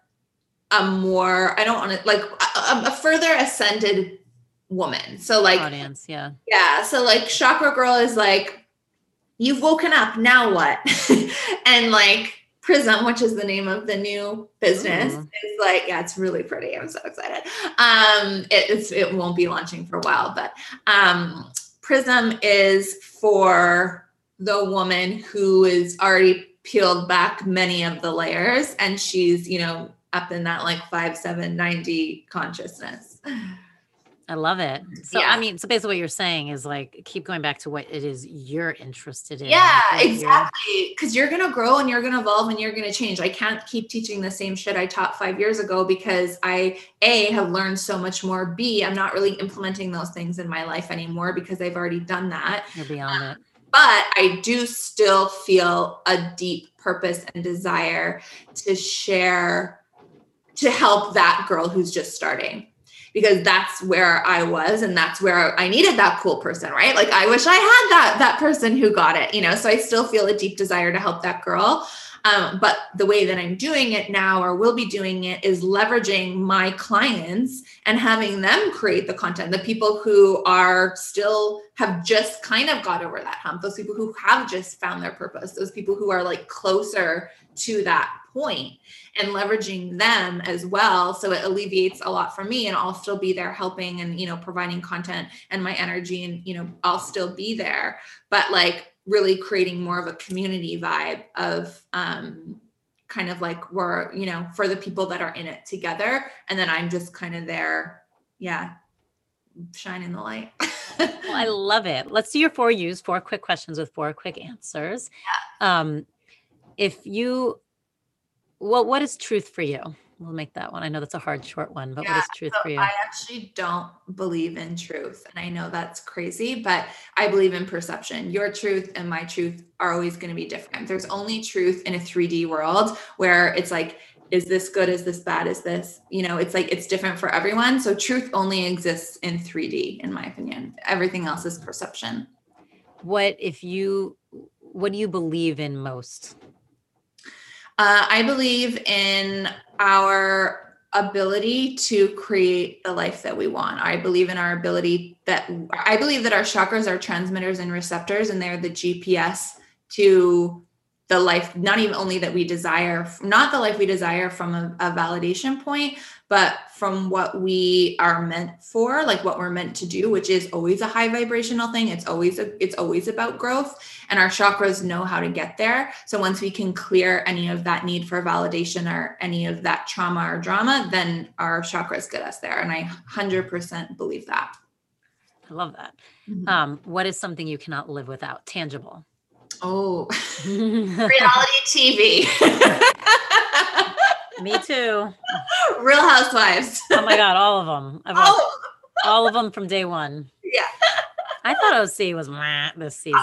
a further ascended woman. So like audience. Yeah. So like chakra girl is like, you've woken up, now what? And like Prism, which is the name of the new business, is like, yeah, it's really pretty. I'm so excited. It won't be launching for a while, but Prism is for the woman who is already peeled back many of the layers, and she's, up in that like 5, 7, 90 consciousness. I love it. So, yeah. I mean, so basically what you're saying is like, keep going back to what it is you're interested in. Yeah, exactly. Because you're going to grow and you're going to evolve and you're going to change. I can't keep teaching the same shit I taught 5 years ago because I, A, have learned so much more. B, I'm not really implementing those things in my life anymore because I've already done that. You're beyond it. But I do still feel a deep purpose and desire to share, to help that girl who's just starting. Because that's where I was, and that's where I needed that cool person, right? Like I wish I had that person who got it, so I still feel a deep desire to help that girl. But the way that I'm doing it now, or will be doing it, is leveraging my clients and having them create the content. The people who have just kind of got over that hump, those people who have just found their purpose, those people who are like closer to that point, and leveraging them as well. So it alleviates a lot for me, and I'll still be there helping and, providing content and my energy, and, I'll still be there, but like really creating more of a community vibe of, kind of like we're, for the people that are in it together. And then I'm just kind of there. Yeah. Shining the light. Well, I love it. Let's do your 4 U's, 4 quick questions with 4 quick answers. Yeah. What is truth for you? We'll make that one. I know that's a hard, short one, but what is truth for you? I actually don't believe in truth. And I know that's crazy, but I believe in perception. Your truth and my truth are always going to be different. There's only truth in a 3D world where it's like, is this good? Is this bad? Is this, it's like, it's different for everyone. So truth only exists in 3D, in my opinion. Everything else is perception. What do you believe in most? I believe in our ability to create the life that we want. I believe in our ability I believe that our chakras are transmitters and receptors, and they're the GPS to the life, not even only that we desire, not the life we desire from a validation point, but from what we are meant for, like what we're meant to do, which is always a high vibrational thing. It's always about growth, and our chakras know how to get there. So once we can clear any of that need for validation or any of that trauma or drama, then our chakras get us there. And I 100% believe that. I love that. What is something you cannot live without? Tangible. Oh, reality TV. Me too. Real Housewives. Oh my God, all of them. I've watched all of them from day one. Yeah. I thought OC was this season.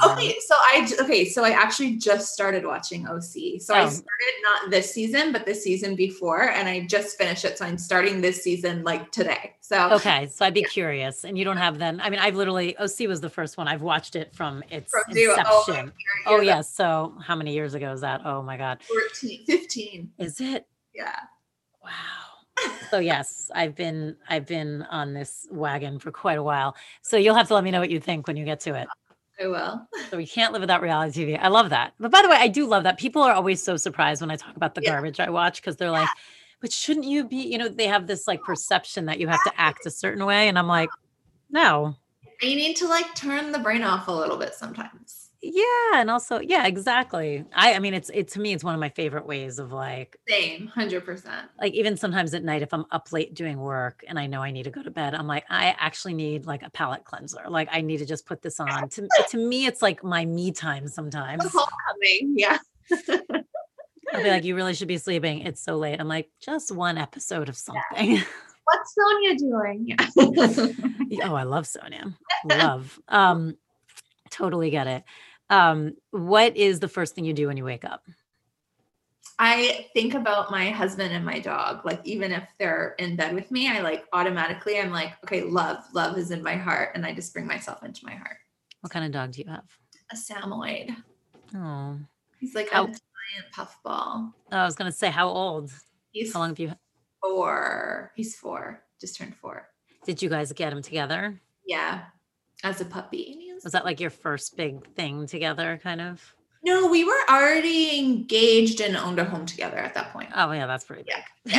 So I actually just started watching OC. So I started not this season, but the season before, and I just finished it. So I'm starting this season like today. So okay, so I'd be curious. And you don't have then. I mean, I've literally OC was the first one. I've watched it from its inception. Oh yes. So how many years ago is that? Oh my God. 15. Is it? Yeah. Wow. So yes, I've been on this wagon for quite a while. So you'll have to let me know what you think when you get to it. I will. So we can't live without reality TV. I love that. But by the way, I do love that. People are always so surprised when I talk about the garbage I watch, because they're like, but shouldn't you be, they have this like perception that you have to act a certain way. And I'm like, no. You need to like turn the brain off a little bit sometimes. Yeah. And also, yeah, exactly. I mean, to me, it's one of my favorite ways of like. Same, 100%. Like even sometimes at night, if I'm up late doing work and I know I need to go to bed, I'm like, I actually need like a palate cleanser. Like I need to just put this on. To me, it's like my me time sometimes. Homecoming, yeah. I'll be like, you really should be sleeping. It's so late. I'm like, just one episode of something. Yeah. What's Sonia doing? Yeah. Oh, I love Sonia. Love. Totally get it. What is the first thing you do when you wake up? I think about my husband and my dog. Like, even if they're in bed with me, I like automatically, I'm like, okay, love is in my heart. And I just bring myself into my heart. What kind of dog do you have? A Samoyed. Oh, he's like a giant puffball. Oh, I was going to say, how old? How long have you? 4. He's 4. Just turned 4. Did you guys get him together? Yeah. As a puppy. Was that like your first big thing together, kind of? No, we were already engaged and owned a home together at that point. Oh yeah, that's pretty big.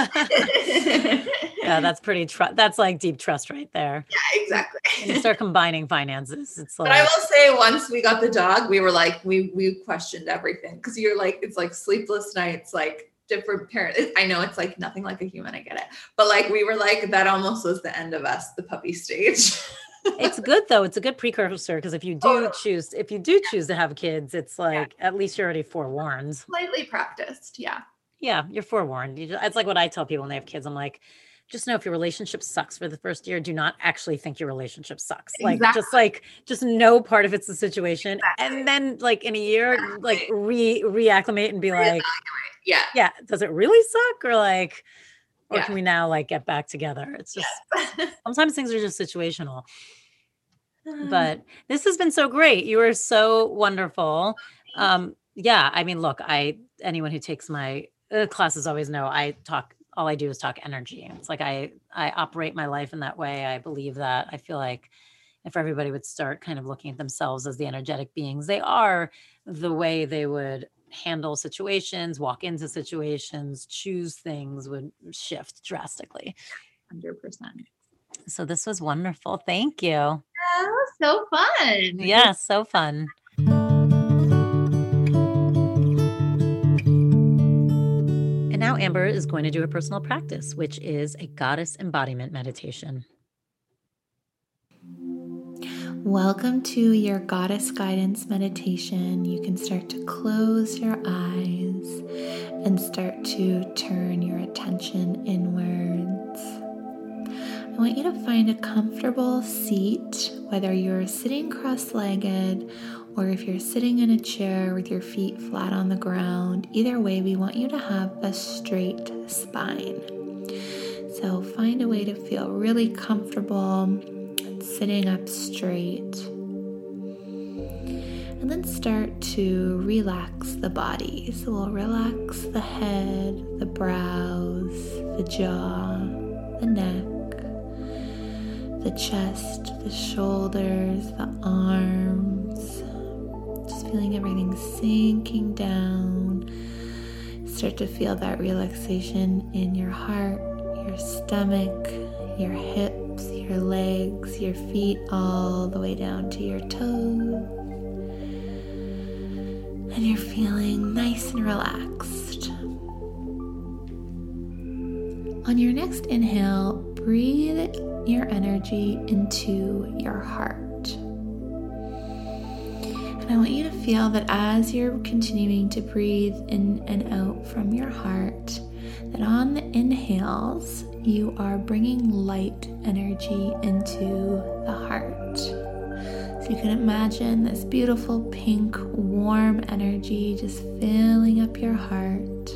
Yeah, that's pretty. That's like deep trust right there. Yeah, exactly. When you start combining finances, it's like. But I will say, once we got the dog, we were like, we questioned everything, because you're like, it's like sleepless nights, like different parents. I know it's like nothing like a human. I get it, but like we were like, that almost was the end of us, the puppy stage. It's good though. It's a good precursor, because if you do choose to have kids, it's like at least you're already forewarned. Slightly practiced, yeah. Yeah, you're forewarned. It's like what I tell people when they have kids. I'm like, just know if your relationship sucks for the first year, do not actually think your relationship sucks. Exactly. Just know part of it's the situation, and then like in a year, like reacclimate and be like, yeah, does it really suck, or like. Or can we now like get back together? It's just sometimes things are just situational. But this has been so great. You are so wonderful. Yeah, I mean, look, anyone who takes my classes always know all I do is talk energy. It's like I operate my life in that way. I believe that. I feel like if everybody would start kind of looking at themselves as the energetic beings they are, the way they would handle situations, walk into situations, choose things would shift drastically. 100%. So this was wonderful. Thank you. Oh, so fun. Yeah, so fun. And now Amber is going to do a personal practice, which is a goddess embodiment meditation. Welcome to your goddess guidance meditation. You can start to close your eyes and start to turn your attention inwards. I want you to find a comfortable seat, whether you're sitting cross-legged or if you're sitting in a chair with your feet flat on the ground. Either way, we want you to have a straight spine. So find a way to feel really comfortable sitting up straight. And then start to relax the body. So we'll relax the head, the brows, the jaw, the neck, the chest, the shoulders, the arms. Just feeling everything sinking down. Start to feel that relaxation in your heart, your stomach, your hips, your legs, your feet, all the way down to your toes. And you're feeling nice and relaxed. On your next inhale, breathe your energy into your heart. And I want you to feel that as you're continuing to breathe in and out from your heart, that on the inhales, you are bringing light energy into the heart. So you can imagine this beautiful pink, warm energy just filling up your heart.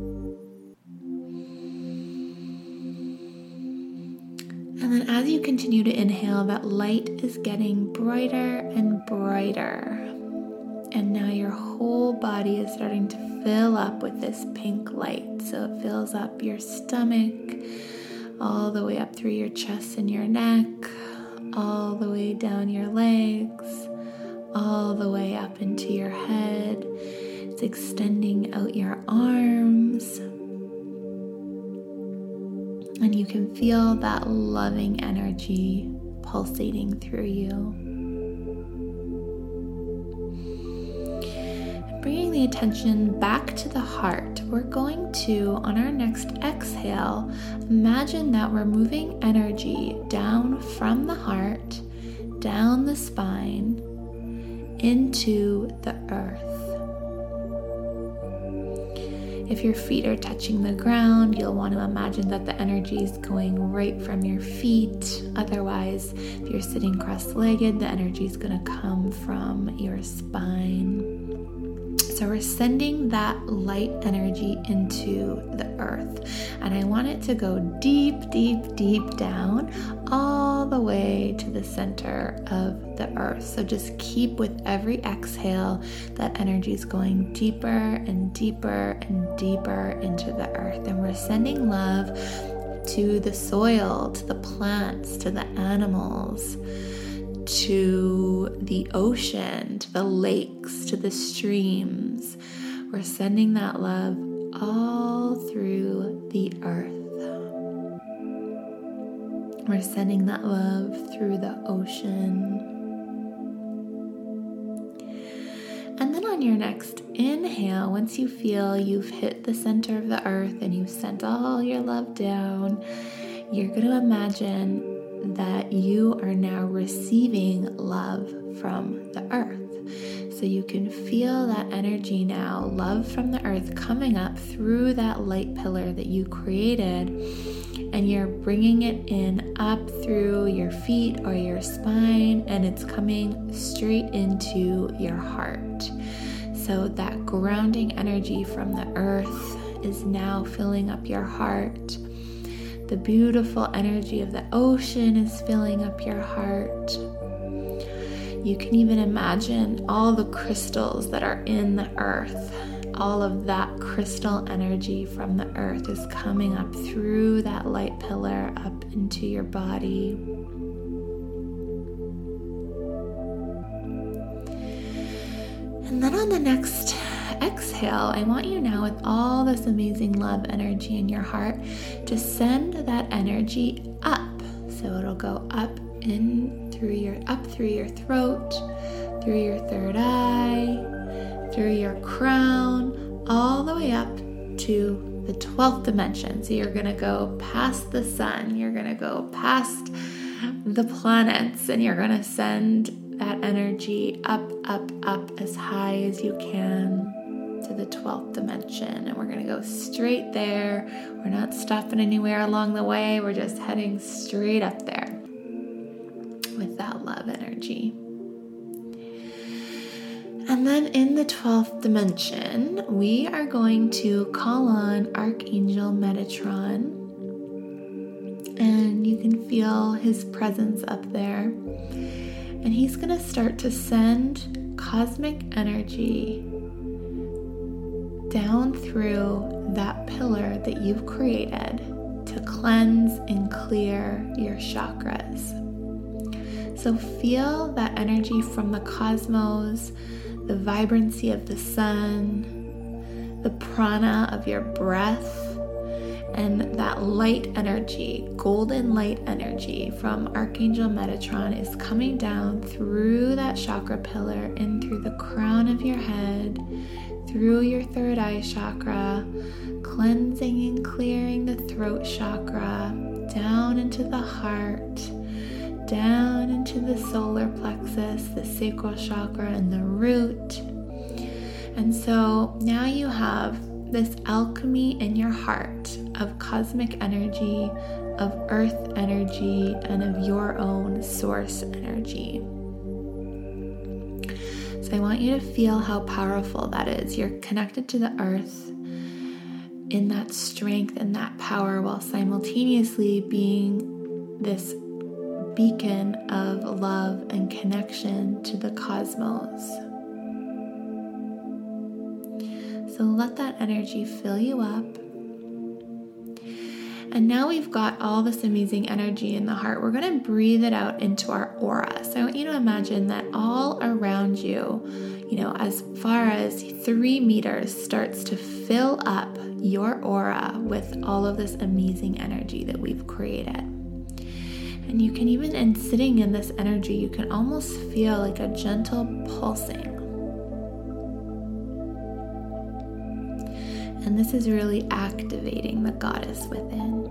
And then as you continue to inhale, that light is getting brighter and brighter. And now your whole body is starting to fill up with this pink light. So it fills up your stomach, all the way up through your chest and your neck, all the way down your legs, all the way up into your head. It's extending out your arms. And you can feel that loving energy pulsating through you. Bringing the attention back to the heart, we're going to, on our next exhale, imagine that we're moving energy down from the heart, down the spine, into the earth. If your feet are touching the ground, you'll want to imagine that the energy is going right from your feet. Otherwise, if you're sitting cross-legged, the energy is going to come from your spine. So we're sending that light energy into the earth. And I want it to go deep, deep, deep down, all the way to the center of the earth. So just keep with every exhale, that energy is going deeper and deeper and deeper into the earth. And we're sending love to the soil, to the plants, to the animals, to the ocean, to the lakes, to the streams. We're sending that love all through the earth. We're sending that love through the ocean. And then on your next inhale, once you feel you've hit the center of the earth and you've sent all your love down, you're going to imagine that you are now receiving love from the earth. So you can feel that energy now, love from the earth, coming up through that light pillar that you created, and you're bringing it in up through your feet or your spine, and it's coming straight into your heart. So that grounding energy from the earth is now filling up your heart. The beautiful energy of the ocean is filling up your heart. You can even imagine all the crystals that are in the earth. All of that crystal energy from the earth is coming up through that light pillar up into your body. And then on the next exhale, I want you now, with all this amazing love energy in your heart, to send that energy up. So it'll go up through your throat, through your third eye, through your crown, all the way up to the 12th dimension. So you're going to go past the sun, you're going to go past the planets, and you're going to send that energy up, up, up as high as you can to the 12th dimension. And we're going to go straight there. We're not stopping anywhere along the way. We're just heading straight up there with that love energy. And then in the 12th dimension, we are going to call on Archangel Metatron. And you can feel his presence up there. And he's going to start to send cosmic energy down through that pillar that you've created to cleanse and clear your chakras. So feel that energy from the cosmos, the vibrancy of the sun, the prana of your breath, and that light energy, golden light energy from Archangel Metatron is coming down through that chakra pillar in through the crown of your head, through your third eye chakra, cleansing and clearing the throat chakra, down into the heart, down into the solar plexus, the sacral chakra, and the root. And so now you have this alchemy in your heart of cosmic energy, of earth energy, and of your own source energy. So I want you to feel how powerful that is. You're connected to the earth in that strength and that power, while simultaneously being this beacon of love and connection to the cosmos. So let that energy fill you up. And now we've got all this amazing energy in the heart. We're going to breathe it out into our aura. So I want you to imagine that all around you, as far as 3 meters, starts to fill up your aura with all of this amazing energy that we've created. And you can even, in sitting in this energy, you can almost feel like a gentle pulsing. And this is really activating the goddess within.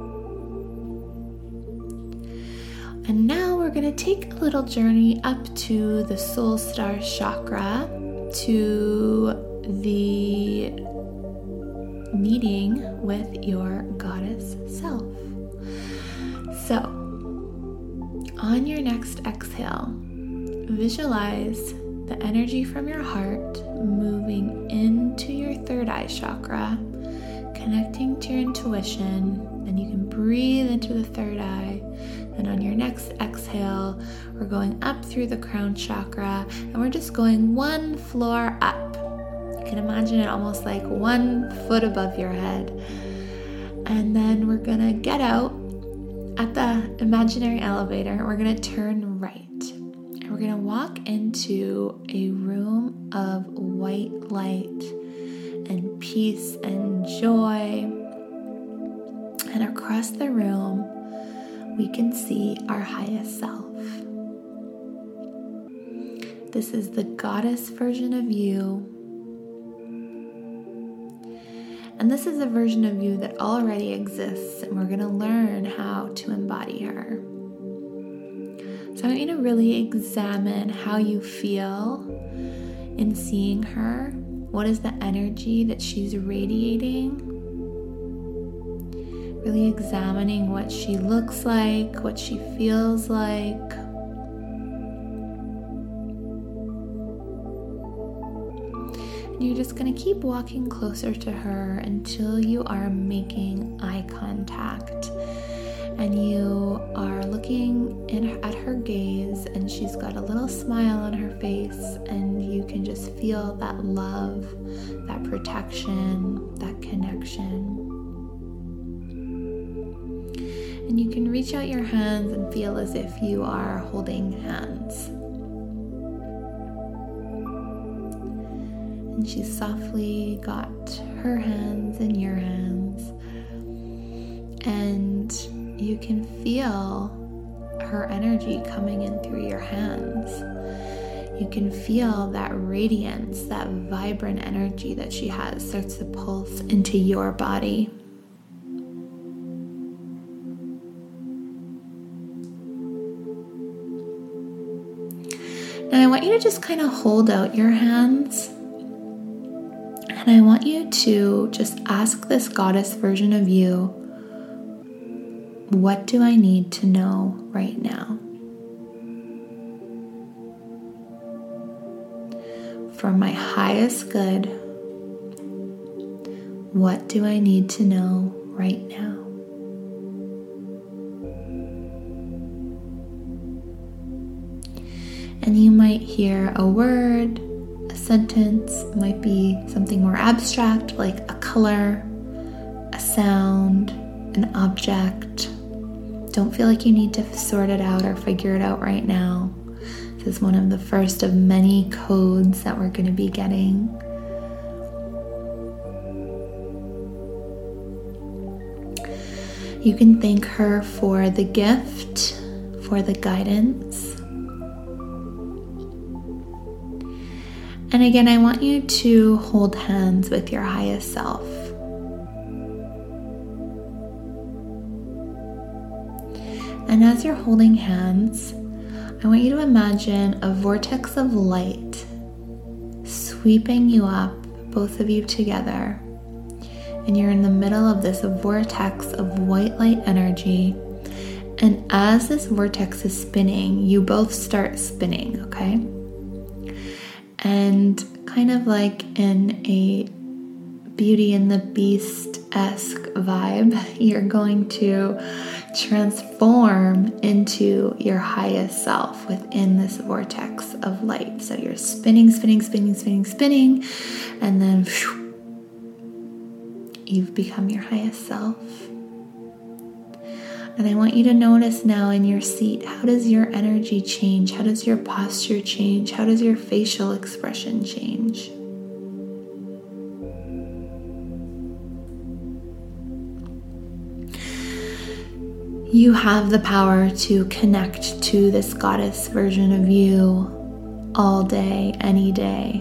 And now we're going to take a little journey up to the soul star chakra, to the meeting with your goddess self. So, on your next exhale, visualize the energy from your heart moving into your third eye chakra, connecting to your intuition. And you can breathe into the third eye. And on your next exhale, we're going up through the crown chakra, and we're just going 1 floor up. You can imagine it almost like 1 foot above your head. And then we're gonna get out at the imaginary elevator, and we're gonna turn right. We're going to walk into a room of white light and peace and joy. And across the room, we can see our highest self. This is the goddess version of you. And this is a version of you that already exists, and we're going to learn how to embody her. So I want you to really examine how you feel in seeing her. What is the energy that she's radiating? Really examining what she looks like, what she feels like. And you're just going to keep walking closer to her until you are making eye contact. And you are looking at her gaze, and she's got a little smile on her face, and you can just feel that love, that protection, that connection. And you can reach out your hands and feel as if you are holding hands. And she's softly got her hands in your hands. And you can feel her energy coming in through your hands. You can feel that radiance, that vibrant energy that she has starts to pulse into your body. Now I want you to just kind of hold out your hands. And I want you to just ask this goddess version of you, what do I need to know right now? For my highest good, what do I need to know right now? And you might hear a word, a sentence. It might be something more abstract like a color, a sound, an object. Don't feel like you need to sort it out or figure it out right now. This is one of the first of many codes that we're going to be getting. You can thank her for the gift, for the guidance. And again, I want you to hold hands with your highest self. And as you're holding hands, I want you to imagine a vortex of light sweeping you up, both of you together. And you're in the middle of this vortex of white light energy. And as this vortex is spinning, you both start spinning, okay? And kind of like in a Beauty and the Beast-esque vibe, you're going to transform into your highest self within this vortex of light. So you're spinning, and then you've become your highest self. And I want you to notice now in your seat, how does your energy change? How does your posture change? How does your facial expression change? You have the power to connect to this goddess version of you all day, any day.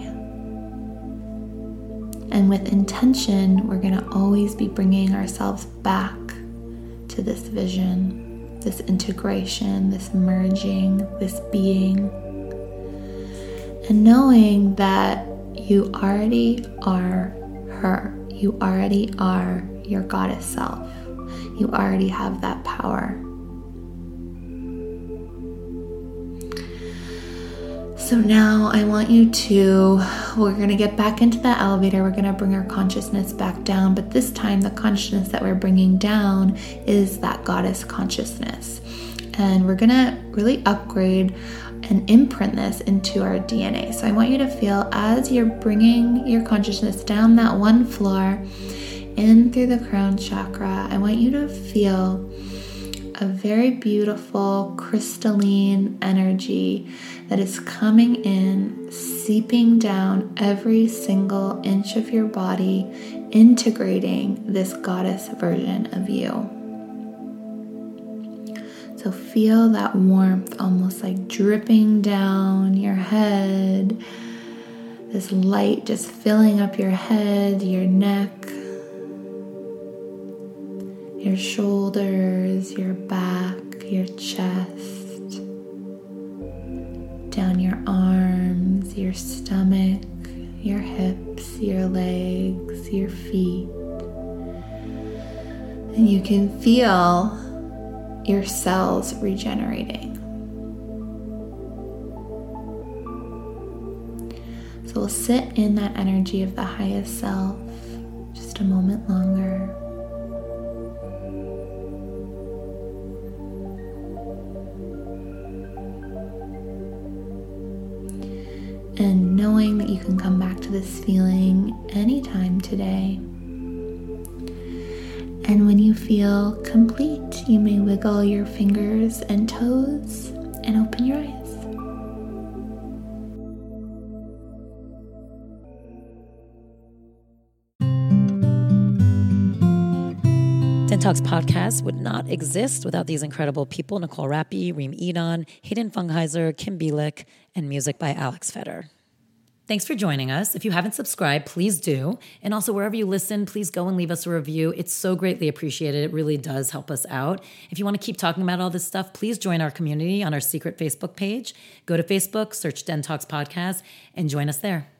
And with intention, we're going to always be bringing ourselves back to this vision, this integration, this merging, this being. And knowing that you already are her. You already are your goddess self. You already have that power. So now I want you to, we're going to get back into the elevator. We're going to bring our consciousness back down. But this time, the consciousness that we're bringing down is that goddess consciousness. And we're going to really upgrade and imprint this into our DNA. So I want you to feel as you're bringing your consciousness down that one floor, in through the crown chakra, I want you to feel a very beautiful crystalline energy that is coming in, seeping down every single inch of your body, integrating this goddess version of you. So feel that warmth almost like dripping down your head, this light just filling up your head, your neck, your shoulders, your back, your chest, down your arms, your stomach, your hips, your legs, your feet. And you can feel your cells regenerating. So we'll sit in that energy of the highest self just a moment longer. And knowing that you can come back to this feeling anytime today. And when you feel complete, you may wiggle your fingers and toes and open your eyes. Den Talks podcast would not exist without these incredible people: Nicole Rappi, Reem Edon, Hayden Fungheiser, Kim Bielik, and music by Alex Feder. Thanks for joining us. If you haven't subscribed, please do. And also, wherever you listen, please go and leave us a review. It's so greatly appreciated. It really does help us out. If you want to keep talking about all this stuff, please join our community on our secret Facebook page. Go to Facebook, search Den Talks Podcast, and join us there.